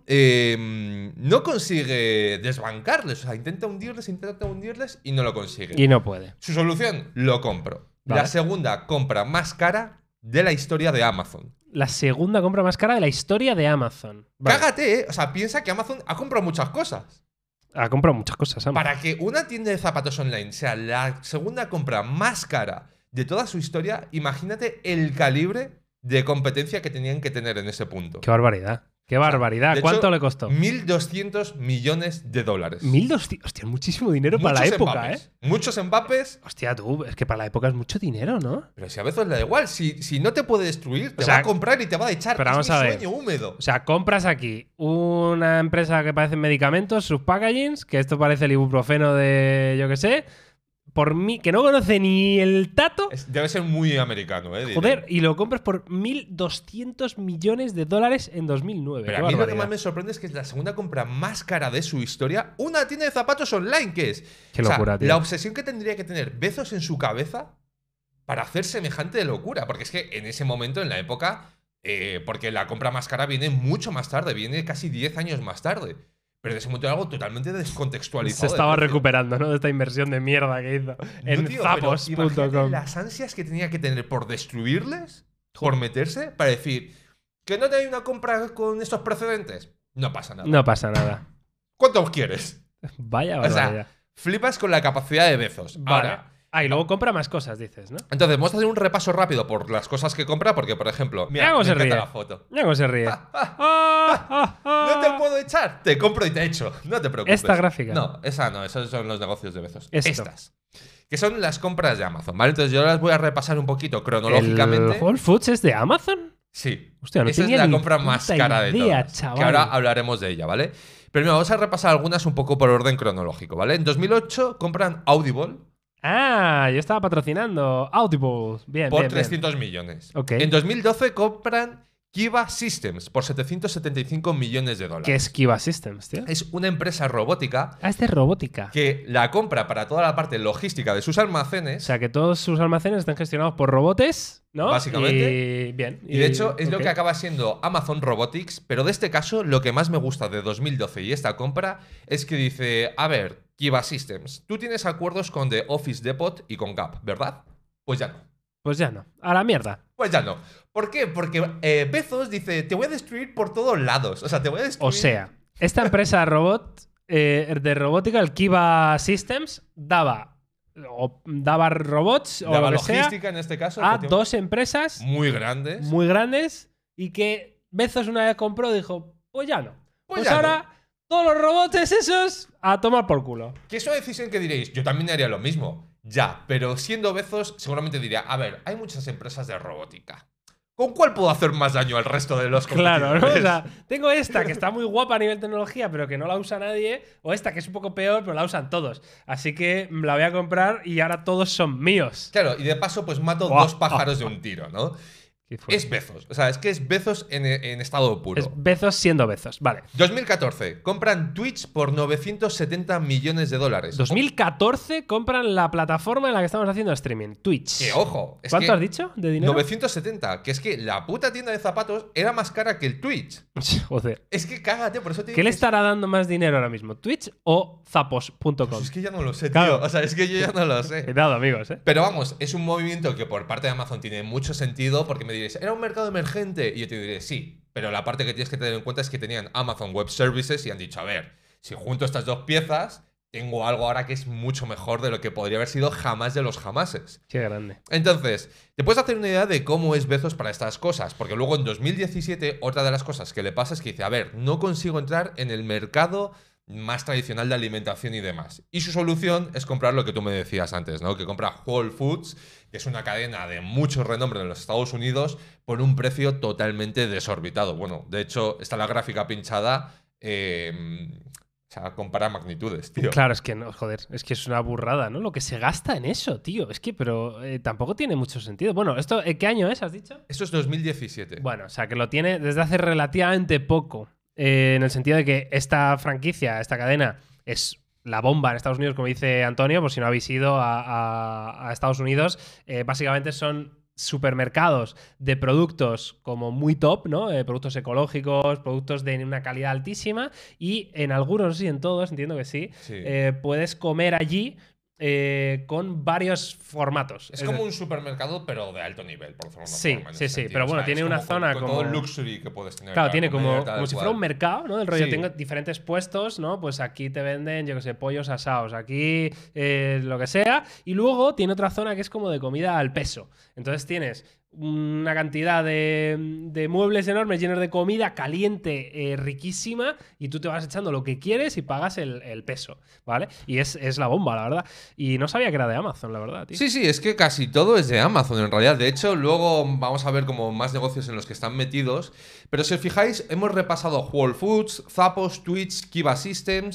no consigue desbancarles, o sea, intenta hundirles y no lo consigue. Y no puede. Su solución, lo compro. Vale. La segunda compra más cara de la historia de Amazon. La segunda compra más cara de la historia de Amazon. Vale. Cágate, ¿eh? O sea, piensa que Amazon ha comprado muchas cosas. Ha comprado muchas cosas, Amazon. Para que una tienda de zapatos online sea la segunda compra más cara de toda su historia, imagínate el calibre de competencia que tenían que tener en ese punto. Qué barbaridad. Qué barbaridad. De ¿Cuánto hecho, le costó? 1.200 millones de dólares. 1.200. Hostia, muchísimo dinero para la Muchos época, Mbappés. ¿eh? Muchos Mbappés. Hostia, tú, es que para la época es mucho dinero, ¿no? Pero si a veces le da igual, si no te puede destruir, te O sea, va a comprar y te va a echar. pero Es vamos mi a ver. sueño húmedo. O sea, compras aquí una empresa que parece medicamentos, sus packagings, que esto parece el ibuprofeno de, yo qué sé, por mí, que no conoce ni el tato. Debe ser muy americano, ¿eh? Joder, y lo compras por 1.200 millones de dólares en 2009. Pero a mí lo que más me sorprende es que es la segunda compra más cara de su historia. Una tienda de zapatos online, que es. Qué locura, tío. La obsesión que tendría que tener Bezos en su cabeza para hacer semejante de locura. Porque es que en ese momento, en la época, porque la compra más cara viene mucho más tarde, viene casi 10 años más tarde. Pero en ese momento era algo totalmente descontextualizado. Se estaba recuperando, ¿no? De esta inversión de mierda que hizo en zapos.com. Las ansias que tenía que tener por destruirles, por meterse, para decir que no te hay una compra con estos precedentes. No pasa nada. No pasa nada. ¿Cuántos quieres? Vaya, O sea, vaya. flipas con la capacidad de Bezos. Vale. Ahora. Y luego compra más cosas, dices, ¿no? Entonces, vamos a hacer un repaso rápido por las cosas que compra, porque, por ejemplo, Mira cómo me se encanta ríe. la foto. Mira cómo se ríe. No te puedo echar. Te compro y te echo. No te preocupes. Esta gráfica. No, esa no. Esos son los negocios de Bezos. Esto. Estas. Que son las compras de Amazon, ¿vale? Entonces yo las voy a repasar un poquito cronológicamente. ¿El Whole Foods es de Amazon? Sí. Hostia, no Esa es tenía la ni compra más puta cara de idea, todas. chaval. Que ahora hablaremos de ella, ¿vale? Pero mira, vamos a repasar algunas un poco por orden cronológico, ¿vale? En 2008 compran Audible. Yo estaba patrocinando Audible. Bien, por bien, 300 millones. Ok. En 2012 compran Kiva Systems por 775 millones de dólares. ¿Qué es Kiva Systems, tío? Es una empresa robótica Es de robótica. que la compra para toda la parte logística de sus O almacenes. sea, que todos sus almacenes están gestionados por robotes, ¿no? Básicamente. Y bien. Y de hecho es lo ok. que acaba siendo Amazon Robotics, pero de este caso lo que más me gusta de 2012 y esta compra es que dice, a ver, Kiva Systems, tú tienes acuerdos con The Office Depot y con Gap, ¿verdad? Pues ya no. Pues ya no. A la mierda. Pues ya no. ¿Por qué? Porque Bezos dice, te voy a destruir por todos lados. O sea, te voy a destruir. O sea, esta empresa de robótica, el Kiva Systems, daba robots o Daba lo que sea logística en este caso. a efectivamente, dos empresas muy grandes. muy grandes y que Bezos una vez compró y dijo, pues ya no. Pues ya ahora todos los robots esos a tomar por culo. Que es una decisión que diréis, yo también haría lo mismo. Ya, pero siendo Bezos, seguramente diría, a ver, hay muchas empresas de robótica. ¿Con cuál puedo hacer más daño al resto de los Claro, ¿no? O competidores? sea, tengo esta que está muy guapa a nivel tecnología, pero que no la usa nadie, o esta que es un poco peor, pero la usan todos. Así que la voy a comprar y ahora todos son míos. Claro, y de paso, pues mato Buah. dos pájaros de un tiro, ¿no? Qué fuerte. Es Bezos. O sea, es que es Bezos en estado puro. Es Bezos siendo Bezos. Vale. 2014. Compran Twitch por 970 millones de dólares. 2014 compran la plataforma en la que estamos haciendo streaming, Twitch. Que ojo. Es ¿Cuánto que has dicho de dinero? 970. Que es que la puta tienda de zapatos era más cara que el Twitch. Joder. Es que cágate, por eso te digo ¿Qué le que estará dando más dinero ahora mismo? ¿Twitch o zapos.com? Pues es que ya no lo sé, tío. Claro. O sea, es que yo ya no lo sé. Cuidado, amigos, ¿eh? Pero vamos, es un movimiento que por parte de Amazon tiene mucho sentido porque me diréis, ¿era un mercado emergente? Y yo te diré, sí. Pero la parte que tienes que tener en cuenta es que tenían Amazon Web Services y han dicho, a ver, si junto estas dos piezas, tengo algo ahora que es mucho mejor de lo que podría haber sido jamás de los jamases. Qué grande. Entonces, te puedes hacer una idea de cómo es Bezos para estas cosas, porque luego en 2017 otra de las cosas que le pasa es que dice, a ver, no consigo entrar en el mercado más tradicional de alimentación y demás. Y su solución es comprar lo que tú me decías antes, ¿no? Que compra Whole Foods, que es una cadena de mucho renombre en los Estados Unidos, por un precio totalmente desorbitado. Bueno, de hecho, está la gráfica pinchada. O sea, compara magnitudes, tío. Claro, es que no, joder, es que es una burrada, ¿no? Lo que se gasta en eso, tío. Es que, pero tampoco tiene mucho sentido. Bueno, esto, ¿qué año es, has dicho? Esto es 2017. Bueno, o sea, que lo tiene desde hace relativamente poco. En el sentido de que esta franquicia, esta cadena, es la bomba en Estados Unidos, como dice Antonio, por si no habéis ido a Estados Unidos. Básicamente son supermercados de productos como muy top, ¿no? Productos ecológicos, productos de una calidad altísima, y en algunos, no sé si en todos, entiendo que sí, puedes comer allí con varios formatos. Es como un supermercado, pero de alto nivel, por decirlo de Sí, forma, en sí, ese sí. sentido. Pero bueno, O sea, tiene es una como zona con como. todo el luxury que puedes tener. Claro, para tiene comer, tal como si cual. fuera un mercado, ¿no? Del rollo, Sí. tengo diferentes puestos, ¿no? Pues aquí te venden, yo qué sé, pollos asados, aquí lo que sea. Y luego tiene otra zona que es como de comida al peso. Entonces tienes una cantidad de muebles enormes llenos de comida caliente, riquísima, y tú te vas echando lo que quieres y pagas el peso, ¿vale? Y es la bomba, la verdad. Y no sabía que era de Amazon, la verdad, tío. Sí, sí, es que casi todo es de Amazon en realidad. De hecho, luego vamos a ver como más negocios en los que están metidos. Pero si os fijáis, hemos repasado Whole Foods, Zappos, Twitch, Kiva Systems.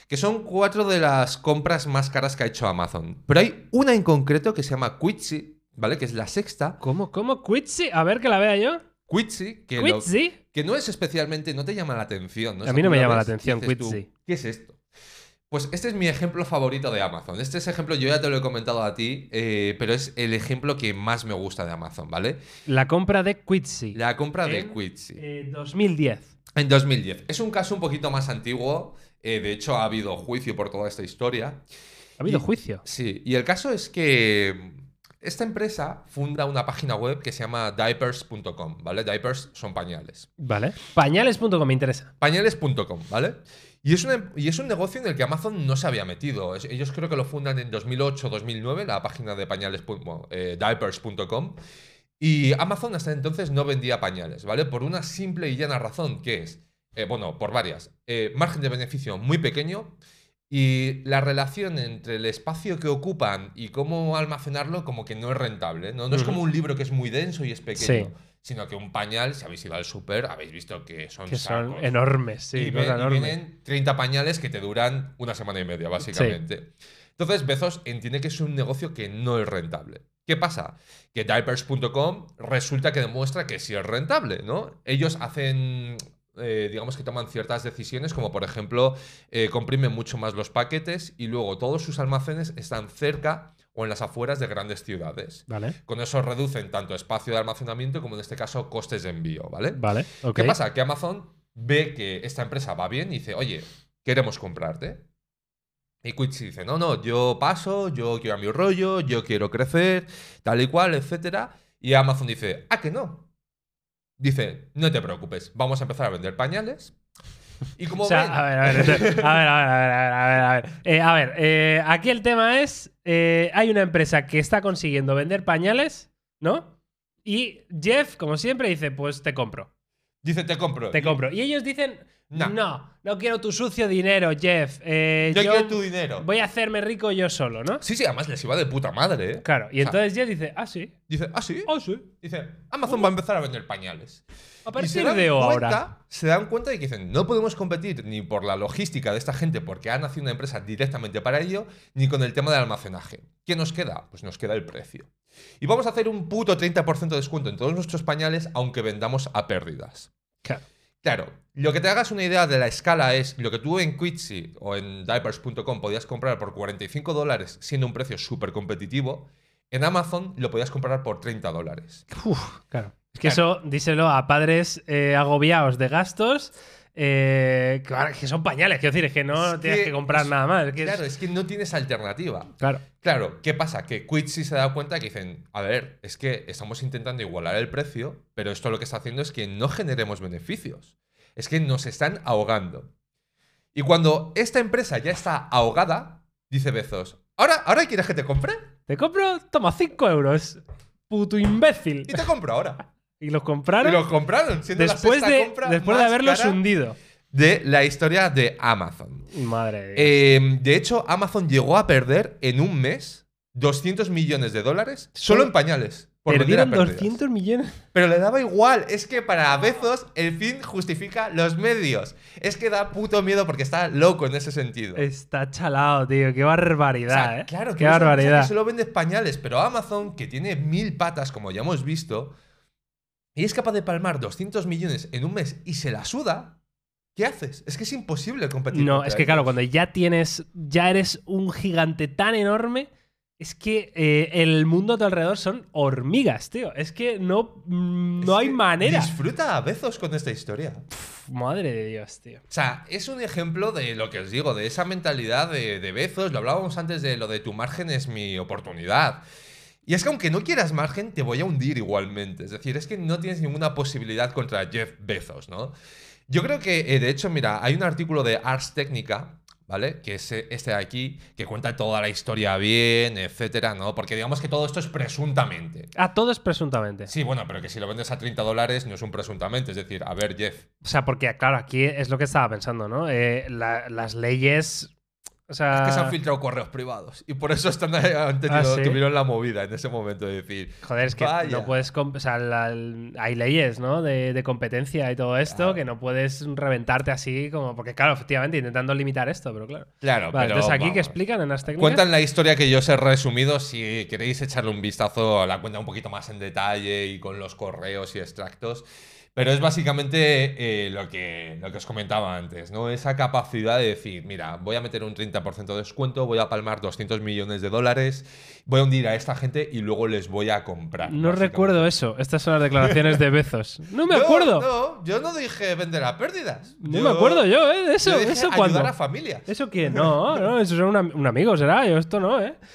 que son 4 de las compras más caras que ha hecho Amazon. Pero hay una en concreto que se llama Quidsi, ¿vale? Que es la sexta. ¿Cómo? ¿Quidsi? A ver, que la vea yo. Quidsi, ¿Quidsi? que no es especialmente, no te llama la atención, ¿no? A mí no me llama la ves y atención, dices tú, Quidsi. ¿qué es esto? Pues este es mi ejemplo favorito de Amazon. Este es ejemplo, yo ya te lo he comentado a ti, pero es el ejemplo que más me gusta de Amazon, ¿vale? La compra de Quidsi. La compra de Quidsi. 2010. En 2010. Es un caso un poquito más antiguo. De hecho, ha habido juicio por toda esta historia. ¿Ha habido juicio? Sí. Y el caso es que esta empresa funda una página web que se llama diapers.com, ¿vale? Diapers son pañales. Vale. Pañales.com me interesa. Pañales.com, ¿vale? Y es un negocio en el que Amazon no se había metido. Ellos creo que lo fundan en 2008-2009, la página de diapers.com. Y Amazon hasta entonces no vendía pañales, ¿vale? Por una simple y llana razón, que es, por varias. Margen de beneficio muy pequeño y la relación entre el espacio que ocupan y cómo almacenarlo como que no es rentable, ¿no? No es como un libro que es muy denso y es pequeño. Sí. Sino que un pañal, si habéis ido al súper, habéis visto que son Que son sacos. enormes, sí. Y vienen 30 pañales que te duran una semana y media, básicamente. Sí. Entonces, Bezos entiende que es un negocio que no es rentable. ¿Qué pasa? Que diapers.com resulta que demuestra que sí es rentable, ¿no? Ellos hacen, digamos que toman ciertas decisiones, como por ejemplo, comprimen mucho más los paquetes y luego todos sus almacenes están cerca o en las afueras de grandes ciudades. Vale. Con eso reducen tanto espacio de almacenamiento como en este caso costes de envío, ¿vale? Vale, ok. ¿Qué pasa? Que Amazon ve que esta empresa va bien y dice, oye, queremos comprarte. Y Quidsi dice, no, yo paso, yo quiero a mi rollo, yo quiero crecer, tal y cual, etcétera. Y Amazon dice, ¿a que no? Dice, no te preocupes, vamos a empezar a vender pañales. Y como ven... A ver, aquí el tema es, hay una empresa que está consiguiendo vender pañales, ¿no? Y Jeff, como siempre, dice, pues te compro. Dice, te compro. Te compro. Y ellos dicen, no quiero tu sucio dinero, Jeff. Yo quiero tu dinero. Voy a hacerme rico yo solo, ¿no? Sí, además les iba de puta madre, ¿eh? Claro, y entonces Jeff dice, sí. Dice, ¿sí? Sí. Dice, Amazon va a empezar a vender pañales. A partir de ahora. Se dan cuenta de que dicen, no podemos competir ni por la logística de esta gente porque han nacido una empresa directamente para ello, ni con el tema del almacenaje. ¿Qué nos queda? Pues nos queda el precio. Y vamos a hacer un puto 30% de descuento en todos nuestros pañales, aunque vendamos a pérdidas. Claro, lo que te hagas una idea de la escala es lo que tú en Quidsi o en diapers.com podías comprar por $45 siendo un precio súper competitivo. En Amazon lo podías comprar por $30. Claro. Es que eso, díselo a padres agobiados de gastos, que son pañales, quiero decir, es que no tienes que comprar nada más. Es que no tienes alternativa. Claro, ¿qué pasa? Que Quidsi se da cuenta que dicen, a ver, es que estamos intentando igualar el precio, pero esto lo que está haciendo es que no generemos beneficios. Es que nos están ahogando. Y cuando esta empresa ya está ahogada, dice Bezos, ¿ahora quieres que te compre? ¿Te compro? Toma, 5 euros. Puto imbécil. Y te compro ahora. ¿Y los compraron? Siendo después la sexta compra después de haberlos hundido. De la historia de Amazon. Madre de Dios. De hecho, Amazon llegó a perder en un mes $200 millones solo en pañales. Perdieron 200 millones. Pero le daba igual. Es que para Bezos el fin justifica los medios. Es que da puto miedo porque está loco en ese sentido. Está chalado, tío. Qué barbaridad, ¿eh? Claro, qué barbaridad. Que solo vende pañales. Pero Amazon, que tiene 1000 patas, como ya hemos visto, y es capaz de palmar 200 millones en un mes y se la suda, ¿qué haces? Es que es imposible competir. No, es que claro, cuando ya eres un gigante tan enorme, es que el mundo a tu alrededor son hormigas, tío. Es que no hay manera. Disfruta a Bezos con esta historia. Madre de Dios, tío. O sea, es un ejemplo de lo que os digo, de esa mentalidad de Bezos. Lo hablábamos antes de lo de tu margen es mi oportunidad. Y es que aunque no quieras margen, te voy a hundir igualmente. Es decir, es que no tienes ninguna posibilidad contra Jeff Bezos, ¿no? Yo creo que, de hecho, mira, hay un artículo de Ars Technica, ¿vale? Que es este de aquí, que cuenta toda la historia bien, etcétera, ¿no? Porque digamos que todo esto es presuntamente. Todo es presuntamente. Sí, bueno, pero que si lo vendes a $30 no es un presuntamente. Es decir, a ver, Jeff. O sea, porque, claro, aquí es lo que estaba pensando, ¿no? Las leyes O sea, Es que se han filtrado correos privados y por eso ¿sí? tuvieron la movida en ese momento de decir. Joder, es que vaya. no puedes. O sea, hay leyes, ¿no? De competencia y todo esto, Claro. que no puedes reventarte así como. Porque, claro, efectivamente, intentando limitar esto, pero claro. Claro, Vale, pero. entonces, aquí, ¿qué vamos. explican en las técnicas? Cuentan la historia que yo os he resumido. Si queréis echarle un vistazo, la cuenta un poquito más en detalle y con los correos y extractos. Pero es básicamente lo que os comentaba antes, ¿no? Esa capacidad de decir, mira, voy a meter un 30% de descuento, voy a palmar 200 millones de dólares, voy a hundir a esta gente y luego les voy a comprar. No básicamente. recuerdo eso. Estas son las declaraciones de Bezos. No me acuerdo. No, yo no dije vender a pérdidas. No me acuerdo yo, ¿eh? De eso. Yo dije ¿Eso ayudar cuándo? a familias. ¿Eso quién? No, eso será un amigo, será. Yo esto no, ¿eh?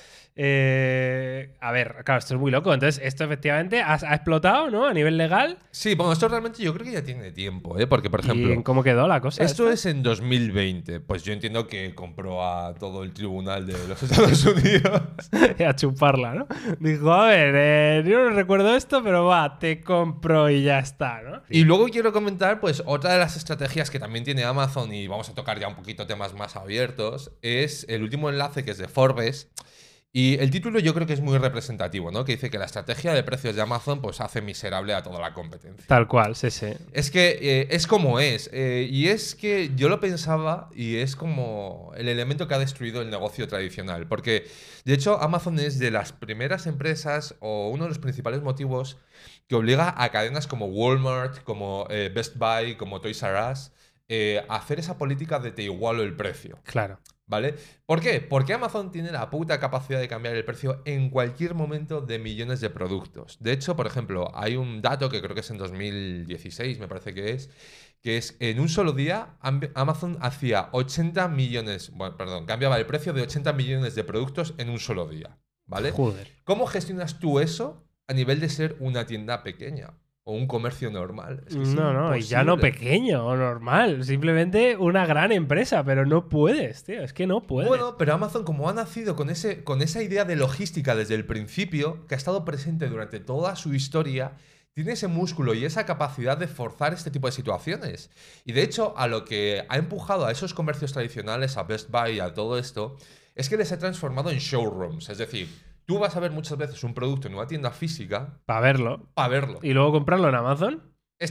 A ver, claro, esto es muy loco. Entonces, esto efectivamente ha explotado, ¿no? A nivel legal. Sí, bueno, esto realmente yo creo que ya tiene tiempo, ¿eh? Porque, por ejemplo, ¿Y cómo quedó la cosa? esto es en 2020. Pues yo entiendo que compró a todo el tribunal de los Estados Unidos. A chuparla, ¿no? Dijo, a ver, yo no recuerdo esto, pero va, te compro y ya está, ¿no? Y luego quiero comentar, pues, otra de las estrategias que también tiene Amazon, y vamos a tocar ya un poquito temas más abiertos, es el último enlace que es de Forbes. Y el título yo creo que es muy representativo, ¿no? Que dice que la estrategia de precios de Amazon pues hace miserable a toda la competencia. Tal cual, sí, sí. Es que es como es. Y es que yo lo pensaba y es como el elemento que ha destruido el negocio tradicional. Porque, de hecho, Amazon es de las primeras empresas o uno de los principales motivos que obliga a cadenas como Walmart, como Best Buy, como Toys R Us, a hacer esa política de te igualo el precio. Claro. ¿Vale? ¿Por qué? Porque Amazon tiene la puta capacidad de cambiar el precio en cualquier momento de millones de productos. De hecho, por ejemplo, hay un dato que creo que es en 2016, me parece que es en un solo día Amazon hacía 80 millones, bueno, perdón, cambiaba el precio de 80 millones de productos en un solo día, ¿vale? Joder. ¿Cómo gestionas tú eso a nivel de ser una tienda pequeña? O un comercio normal. Es que es No, y ya no imposible. pequeño o normal. Simplemente una gran empresa, pero no puedes, tío. Es que no puedes. Bueno, pero Amazon, como ha nacido con esa idea de logística desde el principio, que ha estado presente durante toda su historia, tiene ese músculo y esa capacidad de forzar este tipo de situaciones. Y de hecho, a lo que ha empujado a esos comercios tradicionales, a Best Buy, a todo esto, es que les ha transformado en showrooms. Es decir, tú vas a ver muchas veces un producto en una tienda física Para verlo. para verlo. Y luego comprarlo en Amazon.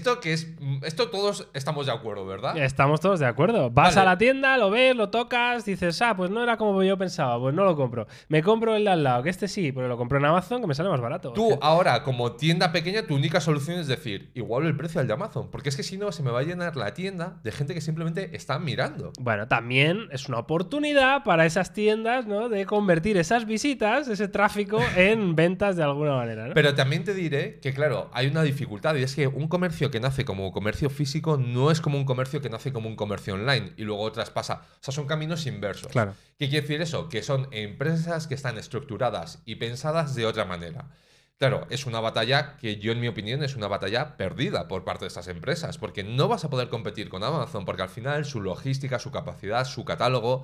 Esto todos estamos de acuerdo, ¿verdad? Estamos todos de acuerdo. Vas Vale. a la tienda, lo ves, lo tocas, dices, pues no era como yo pensaba, pues no lo compro. Me compro el de al lado, que este sí, pero lo compro en Amazon, que me sale más barato. Tú ahora, como tienda pequeña, tu única solución es decir, igual el precio al de Amazon. Porque es que si no, se me va a llenar la tienda de gente que simplemente está mirando. Bueno, también es una oportunidad para esas tiendas, ¿no? De convertir esas visitas, ese tráfico, en ventas de alguna manera, ¿no? Pero también te diré que, claro, hay una dificultad y es que un comercio que nace como comercio físico no es como un comercio que nace como un comercio online y luego traspasa. O sea, son caminos inversos. Claro. ¿Qué quiere decir eso? Que son empresas que están estructuradas y pensadas de otra manera. Claro, es una batalla que yo, en mi opinión, es una batalla perdida por parte de estas empresas, porque no vas a poder competir con Amazon, porque al final su logística, su capacidad, su catálogo,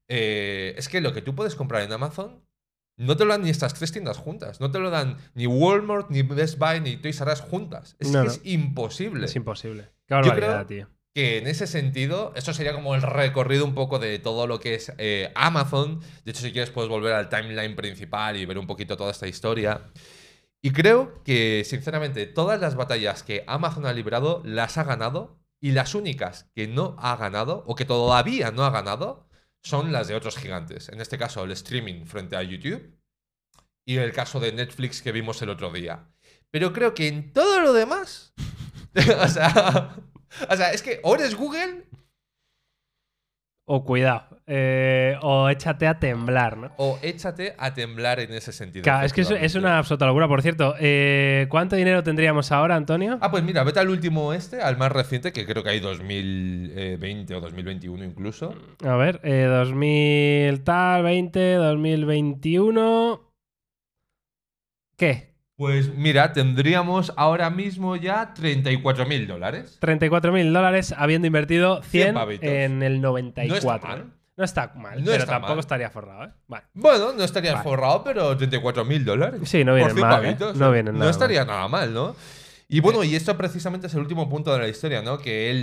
es que lo que tú puedes comprar en Amazon no te lo dan ni estas tres tiendas juntas. No te lo dan ni Walmart, ni Best Buy, ni Toys R Us juntas. Es No, que no. es imposible. Es imposible. Qué Yo barbaridad, creo tío. que en ese sentido, esto sería como el recorrido un poco de todo lo que es Amazon. De hecho, si quieres, puedes volver al timeline principal y ver un poquito toda esta historia. Y creo que, sinceramente, todas las batallas que Amazon ha librado las ha ganado. Y las únicas que no ha ganado, o que todavía no ha ganado, son las de otros gigantes. En este caso, el streaming frente a YouTube. Y el caso de Netflix que vimos el otro día. Pero creo que en todo lo demás. o sea, es que o eres Google O cuidado. O échate a temblar, ¿no? o échate a temblar en ese sentido. Claro, es que es efectivamente. una absoluta locura. Por cierto, ¿cuánto dinero tendríamos ahora, Antonio? Ah, pues mira, vete al último al más reciente, que creo que hay 2020 o 2021 incluso. A ver, 2000 tal, 20, 2021. ¿Qué? Pues mira, tendríamos ahora mismo ya $34.000. 34.000 dólares habiendo invertido 100 pavitos. en el 94. No está mal. No está mal, No pero está tampoco mal. estaría forrado, ¿eh? Vale. Bueno, no estaría Vale. forrado, pero $34.000. Sí, no vienen Por 100 mal, ¿eh? pavitos, No vienen nada No estaría nada mal, ¿no? Y bueno, y esto precisamente es el último punto de la historia, ¿no? Que él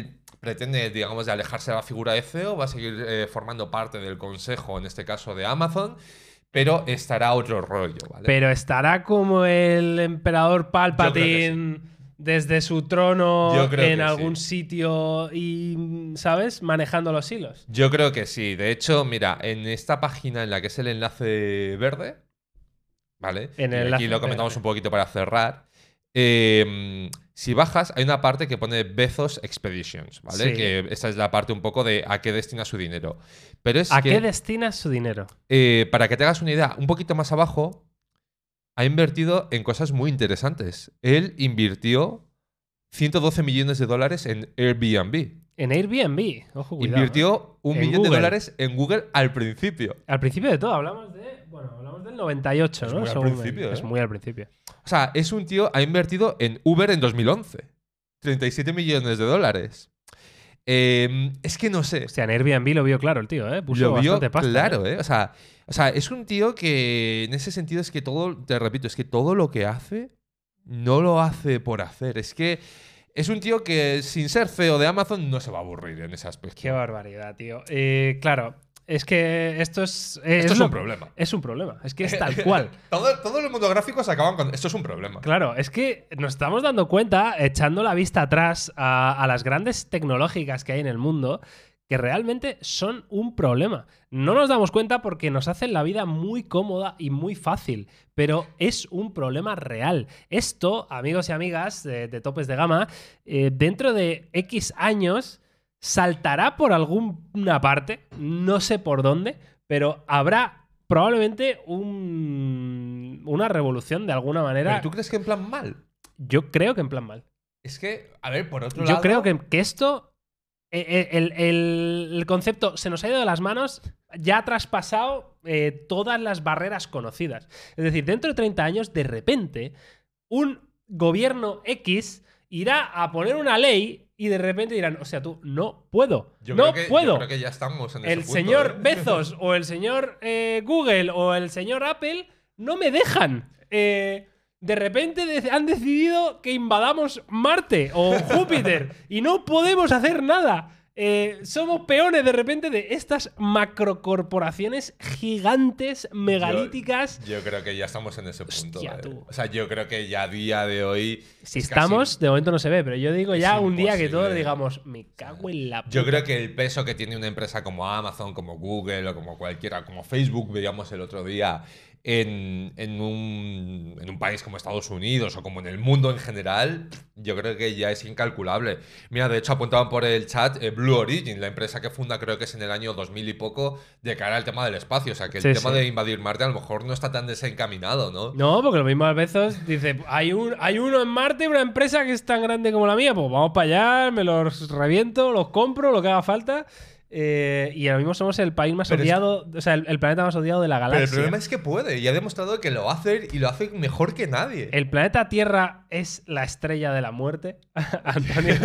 pretende, digamos, de alejarse de la figura de CEO, va a seguir formando parte del consejo, en este caso de Amazon, pero estará otro rollo, ¿vale? Pero estará como el emperador Palpatine desde su trono en algún sitio y, ¿sabes? Manejando los hilos. Yo creo que sí. De hecho, mira, en esta página en la que es el enlace verde, ¿vale? Aquí lo comentamos un poquito para cerrar. Si bajas, hay una parte que pone Bezos Expeditions, ¿vale? Sí. Que esta es la parte un poco de a qué destina su dinero. Pero es qué destina su dinero? Para que te hagas una idea, un poquito más abajo, ha invertido en cosas muy interesantes. Él invirtió $112 millones en Airbnb. En Airbnb, ojo, cuidado. Invirtió $1 millón en Google al principio. Al principio de todo, hablamos del 98, ¿no? Es muy al principio, Es muy al principio. O sea, es un tío, ha invertido en Uber en 2011. $37 millones. Es que no sé. O sea, en Airbnb lo vio claro el tío, ¿eh? Puso lo vio bastante pasta, claro, ¿eh? O sea, es un tío que en ese sentido es que todo, te repito, es que todo lo que hace no lo hace por hacer. Es que es un tío que sin ser CEO de Amazon no se va a aburrir en ese aspecto. Qué barbaridad, tío. Claro, es que esto es un problema. Es un problema. Es que es tal cual. Todos los mundos gráficos acaban con esto es un problema. Claro, es que nos estamos dando cuenta, echando la vista atrás a las grandes tecnológicas que hay en el mundo, que realmente son un problema. No nos damos cuenta porque nos hacen la vida muy cómoda y muy fácil, pero es un problema real. Esto, amigos y amigas de topes de gama, dentro de X años saltará por alguna parte, no sé por dónde, pero habrá probablemente una revolución de alguna manera. ¿Pero tú crees que en plan mal? Yo creo que en plan mal. Es que, a ver, por otro lado... Yo creo que esto... El concepto se nos ha ido de las manos, ya ha traspasado todas las barreras conocidas. Es decir, dentro de 30 años, de repente, un gobierno X irá a poner una ley y de repente dirán, o sea, tú, no puedo. Yo creo que ya estamos en ese el punto, señor Bezos o el señor Google o el señor Apple no me dejan. De repente han decidido que invadamos Marte o Júpiter y no podemos hacer nada. Somos peones de repente de estas macrocorporaciones gigantes, megalíticas. Yo creo que ya estamos en ese punto. Hostia, tú. O sea, yo creo que ya a día de hoy... Si estamos, de momento no se ve, pero yo digo ya un día que todos imposible. digamos, me cago en la puta. Yo creo que el peso que tiene una empresa como Amazon, como Google o como cualquiera, como Facebook, veíamos el otro día, en un país como Estados Unidos o como en el mundo en general, yo creo que ya es incalculable. Mira, de hecho apuntaban por el chat Blue Origin, la empresa que funda creo que es en el año 2000 y poco, de cara al tema del espacio. O sea, que el tema de invadir Marte a lo mejor no está tan desencaminado, ¿no? No, porque lo mismo a veces dice, hay uno en Marte, una empresa que es tan grande como la mía, pues vamos para allá, me los reviento, los compro, lo que haga falta. Y ahora mismo somos el país más odiado, o sea, el planeta más odiado de la galaxia. Pero el problema es que puede, y ha demostrado que lo hace y lo hace mejor que nadie. El planeta Tierra es la estrella de la muerte, Antonio.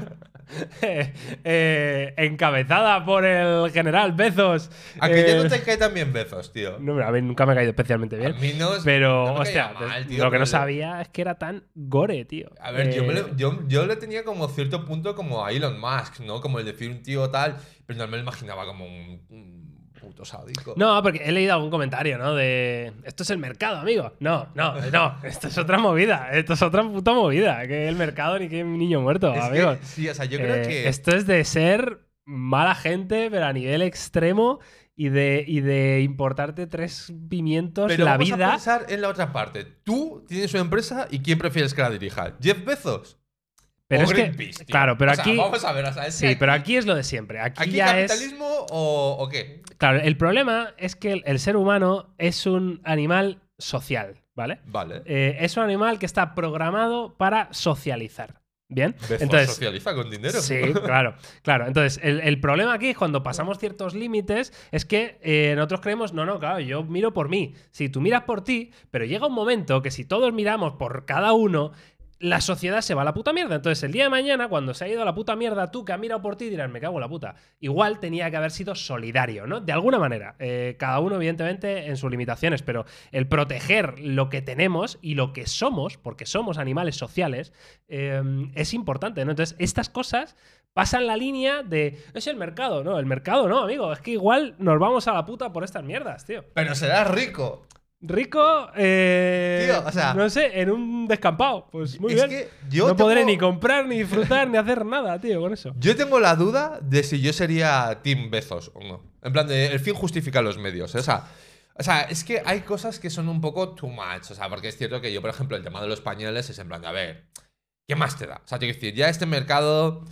Encabezada por el general Bezos. ¿A que ya no te cae tan bien Bezos, tío? No, a mí nunca me ha caído especialmente bien. A mí no, pero, no me hostia, mal, tío, lo que no sabía es que era tan gore, tío. A ver, yo le tenía como cierto punto como a Elon Musk, ¿no? Como el decir un tío tal, pero no me lo imaginaba como un puto sádico. No, porque he leído algún comentario, ¿no? De esto es el mercado, amigo. No, esto es otra movida. Esto es otra puta movida. Que el mercado ni que un niño muerto, amigos. Sí, o sea, yo creo que... Esto es de ser mala gente, pero a nivel extremo y de importarte 3 pimientos pero la vamos vida. A pensar en la otra parte. Tú tienes una empresa y ¿quién prefieres que la dirija? ¿Jeff Bezos? Pero o es Greenpeace, que, claro, pero aquí. Vamos a ver, o sea, sí, pero aquí es lo de siempre. Aquí ya capitalismo o qué? Claro, el problema es que el ser humano es un animal social, ¿vale? Vale. Es un animal que está programado para socializar. ¿Bien? Bezos entonces, socializa con dinero. Sí, claro. Entonces, el problema aquí, cuando pasamos ciertos límites, es que nosotros creemos, no, claro, yo miro por mí. Si tú miras por ti, pero llega un momento que si todos miramos por cada uno, la sociedad se va a la puta mierda. Entonces, el día de mañana, cuando se ha ido a la puta mierda, tú que has mirado por ti dirás, me cago en la puta. Igual tenía que haber sido solidario, ¿no? De alguna manera. Cada uno, evidentemente, en sus limitaciones, pero el proteger lo que tenemos y lo que somos, porque somos animales sociales, es importante, ¿no? Entonces, estas cosas pasan la línea de es el mercado. No, el mercado no, amigo. Es que igual nos vamos a la puta por estas mierdas, tío. Pero serás rico. Rico, Tío, o sea, no sé, en un descampado. Pues muy es bien. que yo No podré tengo- ni comprar, ni disfrutar, ni hacer nada, tío, con eso. Yo tengo la duda de si yo sería Team Bezos o no. En plan, el fin justifica los medios. O sea, es que hay cosas que son un poco too much. O sea, porque es cierto que yo, por ejemplo, el tema de los pañales es en plan de, a ver, ¿qué más te da? O sea, te quiero decir, ya este mercado.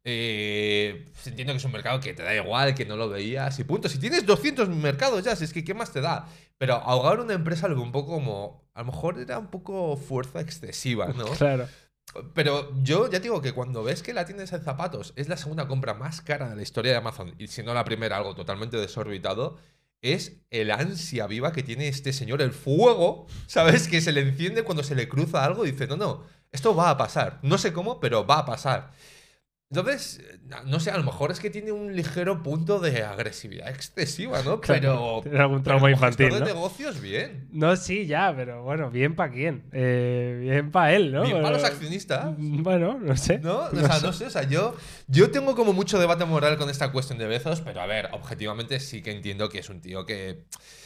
Entiendo que es un mercado que te da igual, que no lo veías y punto. Si tienes 200 mercados ya, si es que ¿qué más te da? Pero ahogar una empresa lo veo un poco como. A lo mejor era un poco fuerza excesiva, ¿no? Claro. Pero yo ya digo que cuando ves que la tienda de zapatos es la segunda compra más cara de la historia de Amazon, y si no la primera, algo totalmente desorbitado, es el ansia viva que tiene este señor, el fuego, ¿sabes? Que se le enciende cuando se le cruza algo y dice, no, esto va a pasar. No sé cómo, pero va a pasar. Entonces, no sé, a lo mejor es que tiene un ligero punto de agresividad excesiva, ¿no? Claro, Pero. tiene algún pero trauma como infantil, gestor ¿no? de negocios, bien. No, sí, ya, pero bueno, bien para quién. Bien para él, ¿no? Bien para los Pero- accionistas. Bueno, no sé. ¿No? O sea, no sé. O sea, yo tengo como mucho debate moral con esta cuestión de Bezos, pero a ver, objetivamente sí que entiendo que es un tío que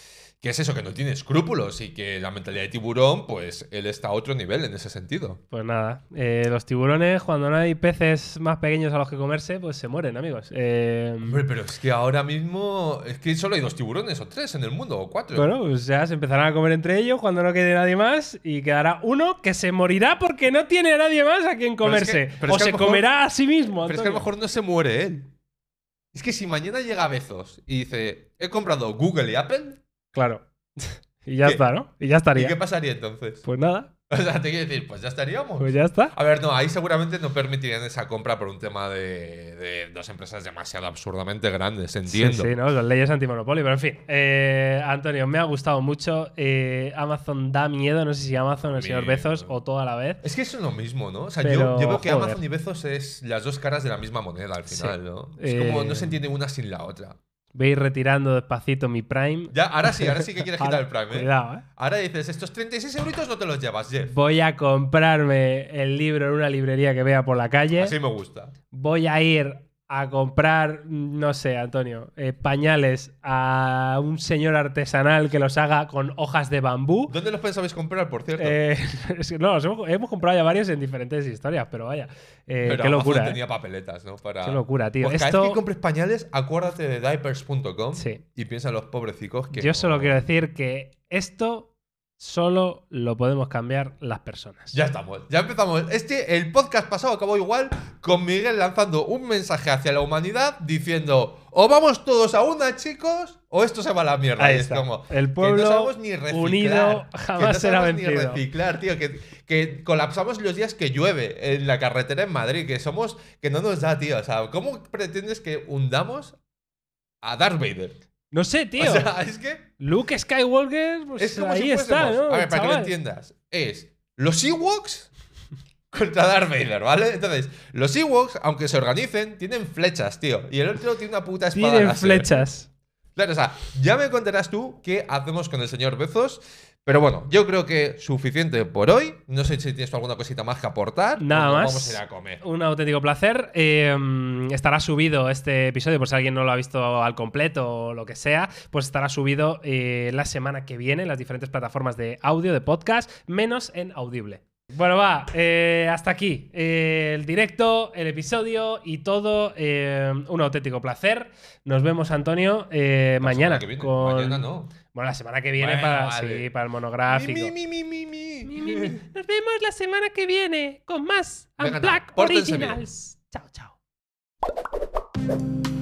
es eso, que no tiene escrúpulos y que la mentalidad de tiburón, pues él está a otro nivel en ese sentido. Pues nada, los tiburones, cuando no hay peces más pequeños a los que comerse, pues se mueren, amigos. Hombre, pero es que ahora mismo, es que solo hay 2 tiburones o 3 en el mundo, o 4. Bueno, pues ya se empezarán a comer entre ellos cuando no quede nadie más y quedará uno que se morirá porque no tiene a nadie más a quien Pero es comerse. que- pero es o que a se lo mejor- comerá a sí mismo. Pero es que a lo Antonio. mejor no se muere él. Es que si mañana llega Bezos y dice, he comprado Google y Apple, Claro. Y ya ¿Qué? está, ¿no? Y ya ¿y estaría. qué pasaría entonces? Pues nada, O sea, te quiero decir, pues ya estaríamos. pues ya está. A ver, no, ahí seguramente no permitirían esa compra por un tema de 2 empresas demasiado absurdamente grandes, entiendo. Sí, ¿no? Las leyes antimonopolio. Pero en fin, Antonio, me ha gustado mucho. Amazon da miedo. No sé si Amazon o el señor Miedo. Bezos o todo a la vez. Es que eso es lo mismo, ¿no? O sea, Pero, yo veo que joder. Amazon y Bezos es las 2 caras de la misma moneda al final, Sí. ¿no? Es como no se entiende una sin la otra. Voy a ir retirando despacito mi Prime. Ya, ahora sí que quieres quitar el Prime, ¿eh? Cuidado, ¿eh? Ahora dices, estos 36 euritos no te los llevas, Jeff. Voy a comprarme el libro en una librería que vea por la calle. Así me gusta. Voy a ir a comprar, no sé, Antonio, pañales a un señor artesanal que los haga con hojas de bambú. ¿Dónde los pensabais comprar, por cierto? Es que no, los hemos comprado ya varios en diferentes historias, pero vaya. Pero qué Amazon locura, tenía papeletas, ¿no? Qué locura, tío. Pues cada Esto, vez que compres pañales, acuérdate de diapers.com Sí. y piensa en los pobrecicos que. yo no- solo quiero decir que esto solo lo podemos cambiar las personas. Ya estamos, ya empezamos. El podcast pasado acabó igual con Miguel lanzando un mensaje hacia la humanidad diciendo: o vamos todos a una, chicos, o esto se va a la mierda. Ahí Y es está. como, El que pueblo no sabemos ni reciclar, unido que jamás no será sabemos ni vencido. reciclar, tío. Que colapsamos los días que llueve en la carretera en Madrid, que no nos da, tío. O sea, ¿cómo pretendes que hundamos a Darth Vader? No sé, tío. O sea, es que Luke Skywalker, pues es como ahí si está, fuésemos- ¿no? A ver, para que lo chaval? entiendas. Es los Ewoks contra Darth Vader, ¿vale? Entonces, los Ewoks, aunque se organicen, tienen flechas, tío. Y el otro tiene una puta espada Tienen láser. flechas. Claro, o sea, ya me contarás tú qué hacemos con el señor Bezos. Pero bueno, yo creo que suficiente por hoy. No sé si tienes alguna cosita más que aportar. Nada o nos más. Vamos a ir a comer. Un auténtico placer. Estará subido este episodio, por si alguien no lo ha visto al completo o lo que sea, pues estará subido la semana que viene en las diferentes plataformas de audio, de podcast, menos en Audible. Bueno, va, hasta aquí. El directo, el episodio y todo. Un auténtico placer. Nos vemos, Antonio, mañana. semana que viene. Con... Mañana no. Bueno, la semana que viene Bueno, para, vale. sí, para el monográfico. Mi. Nos vemos la semana que viene con más Venga, Unplugged pórtense bien. Originals. Chao, chao.